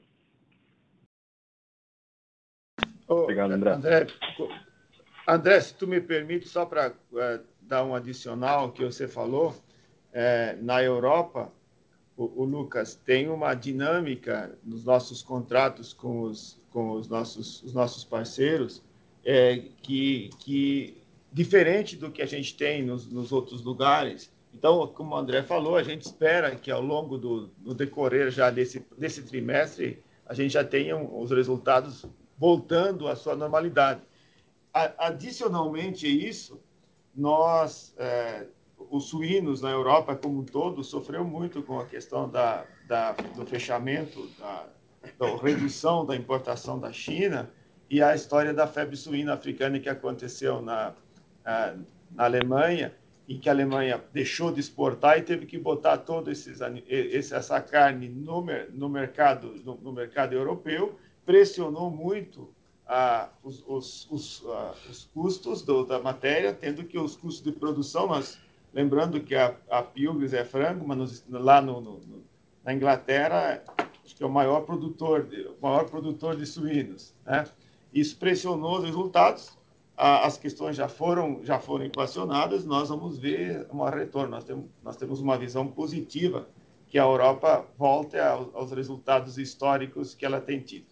Obrigado, André. André, André, se tu me permite, só para é, dar um adicional que você falou, é, na Europa, o, o Lucas, tem uma dinâmica nos nossos contratos com os, com os, nossos, os nossos parceiros é, que, que diferente do que a gente tem nos, nos outros lugares. Então, como o André falou, a gente espera que ao longo do, do decorrer já desse, desse trimestre, a gente já tenha os resultados voltando à sua normalidade. Adicionalmente a isso, nós, é, os suínos na Europa como um todo, sofreu muito com a questão da, da, do fechamento, da, da redução da importação da China e a história da febre suína africana que aconteceu na, na Alemanha em que a Alemanha deixou de exportar e teve que botar toda essa carne no, no, mercado, no, no mercado europeu, pressionou muito ah, os, os, os, ah, os custos do, da matéria, tendo que os custos de produção, nós, lembrando que a, a Pilgrims é frango, mas nos, lá no, no, na Inglaterra, acho que é o maior produtor de, o maior produtor de suínos, né? Isso pressionou os resultados. As questões já foram, já foram equacionadas, nós vamos ver um retorno. Nós temos, nós temos uma visão positiva que a Europa volte aos, aos resultados históricos que ela tem tido.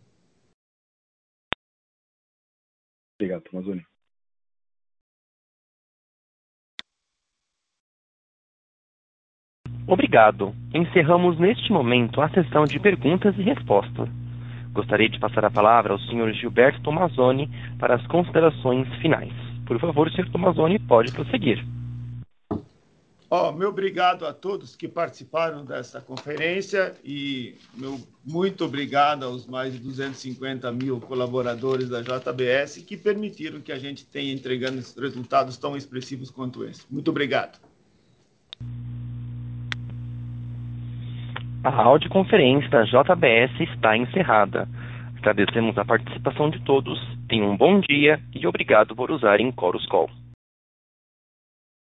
Obrigado, Tomazoni. Obrigado. Encerramos neste momento a sessão de perguntas e respostas. Gostaria de passar a palavra ao senhor Gilberto Tomazoni para as considerações finais. Por favor, senhor Tomazoni, pode prosseguir. Oh, meu obrigado a todos que participaram dessa conferência e meu muito obrigado aos mais de duzentos e cinquenta mil colaboradores da J B S que permitiram que a gente tenha entregando resultados tão expressivos quanto esse. Muito obrigado. A audioconferência da J B S está encerrada. Agradecemos a participação de todos, tenham um bom dia e obrigado por usarem Chorus Call.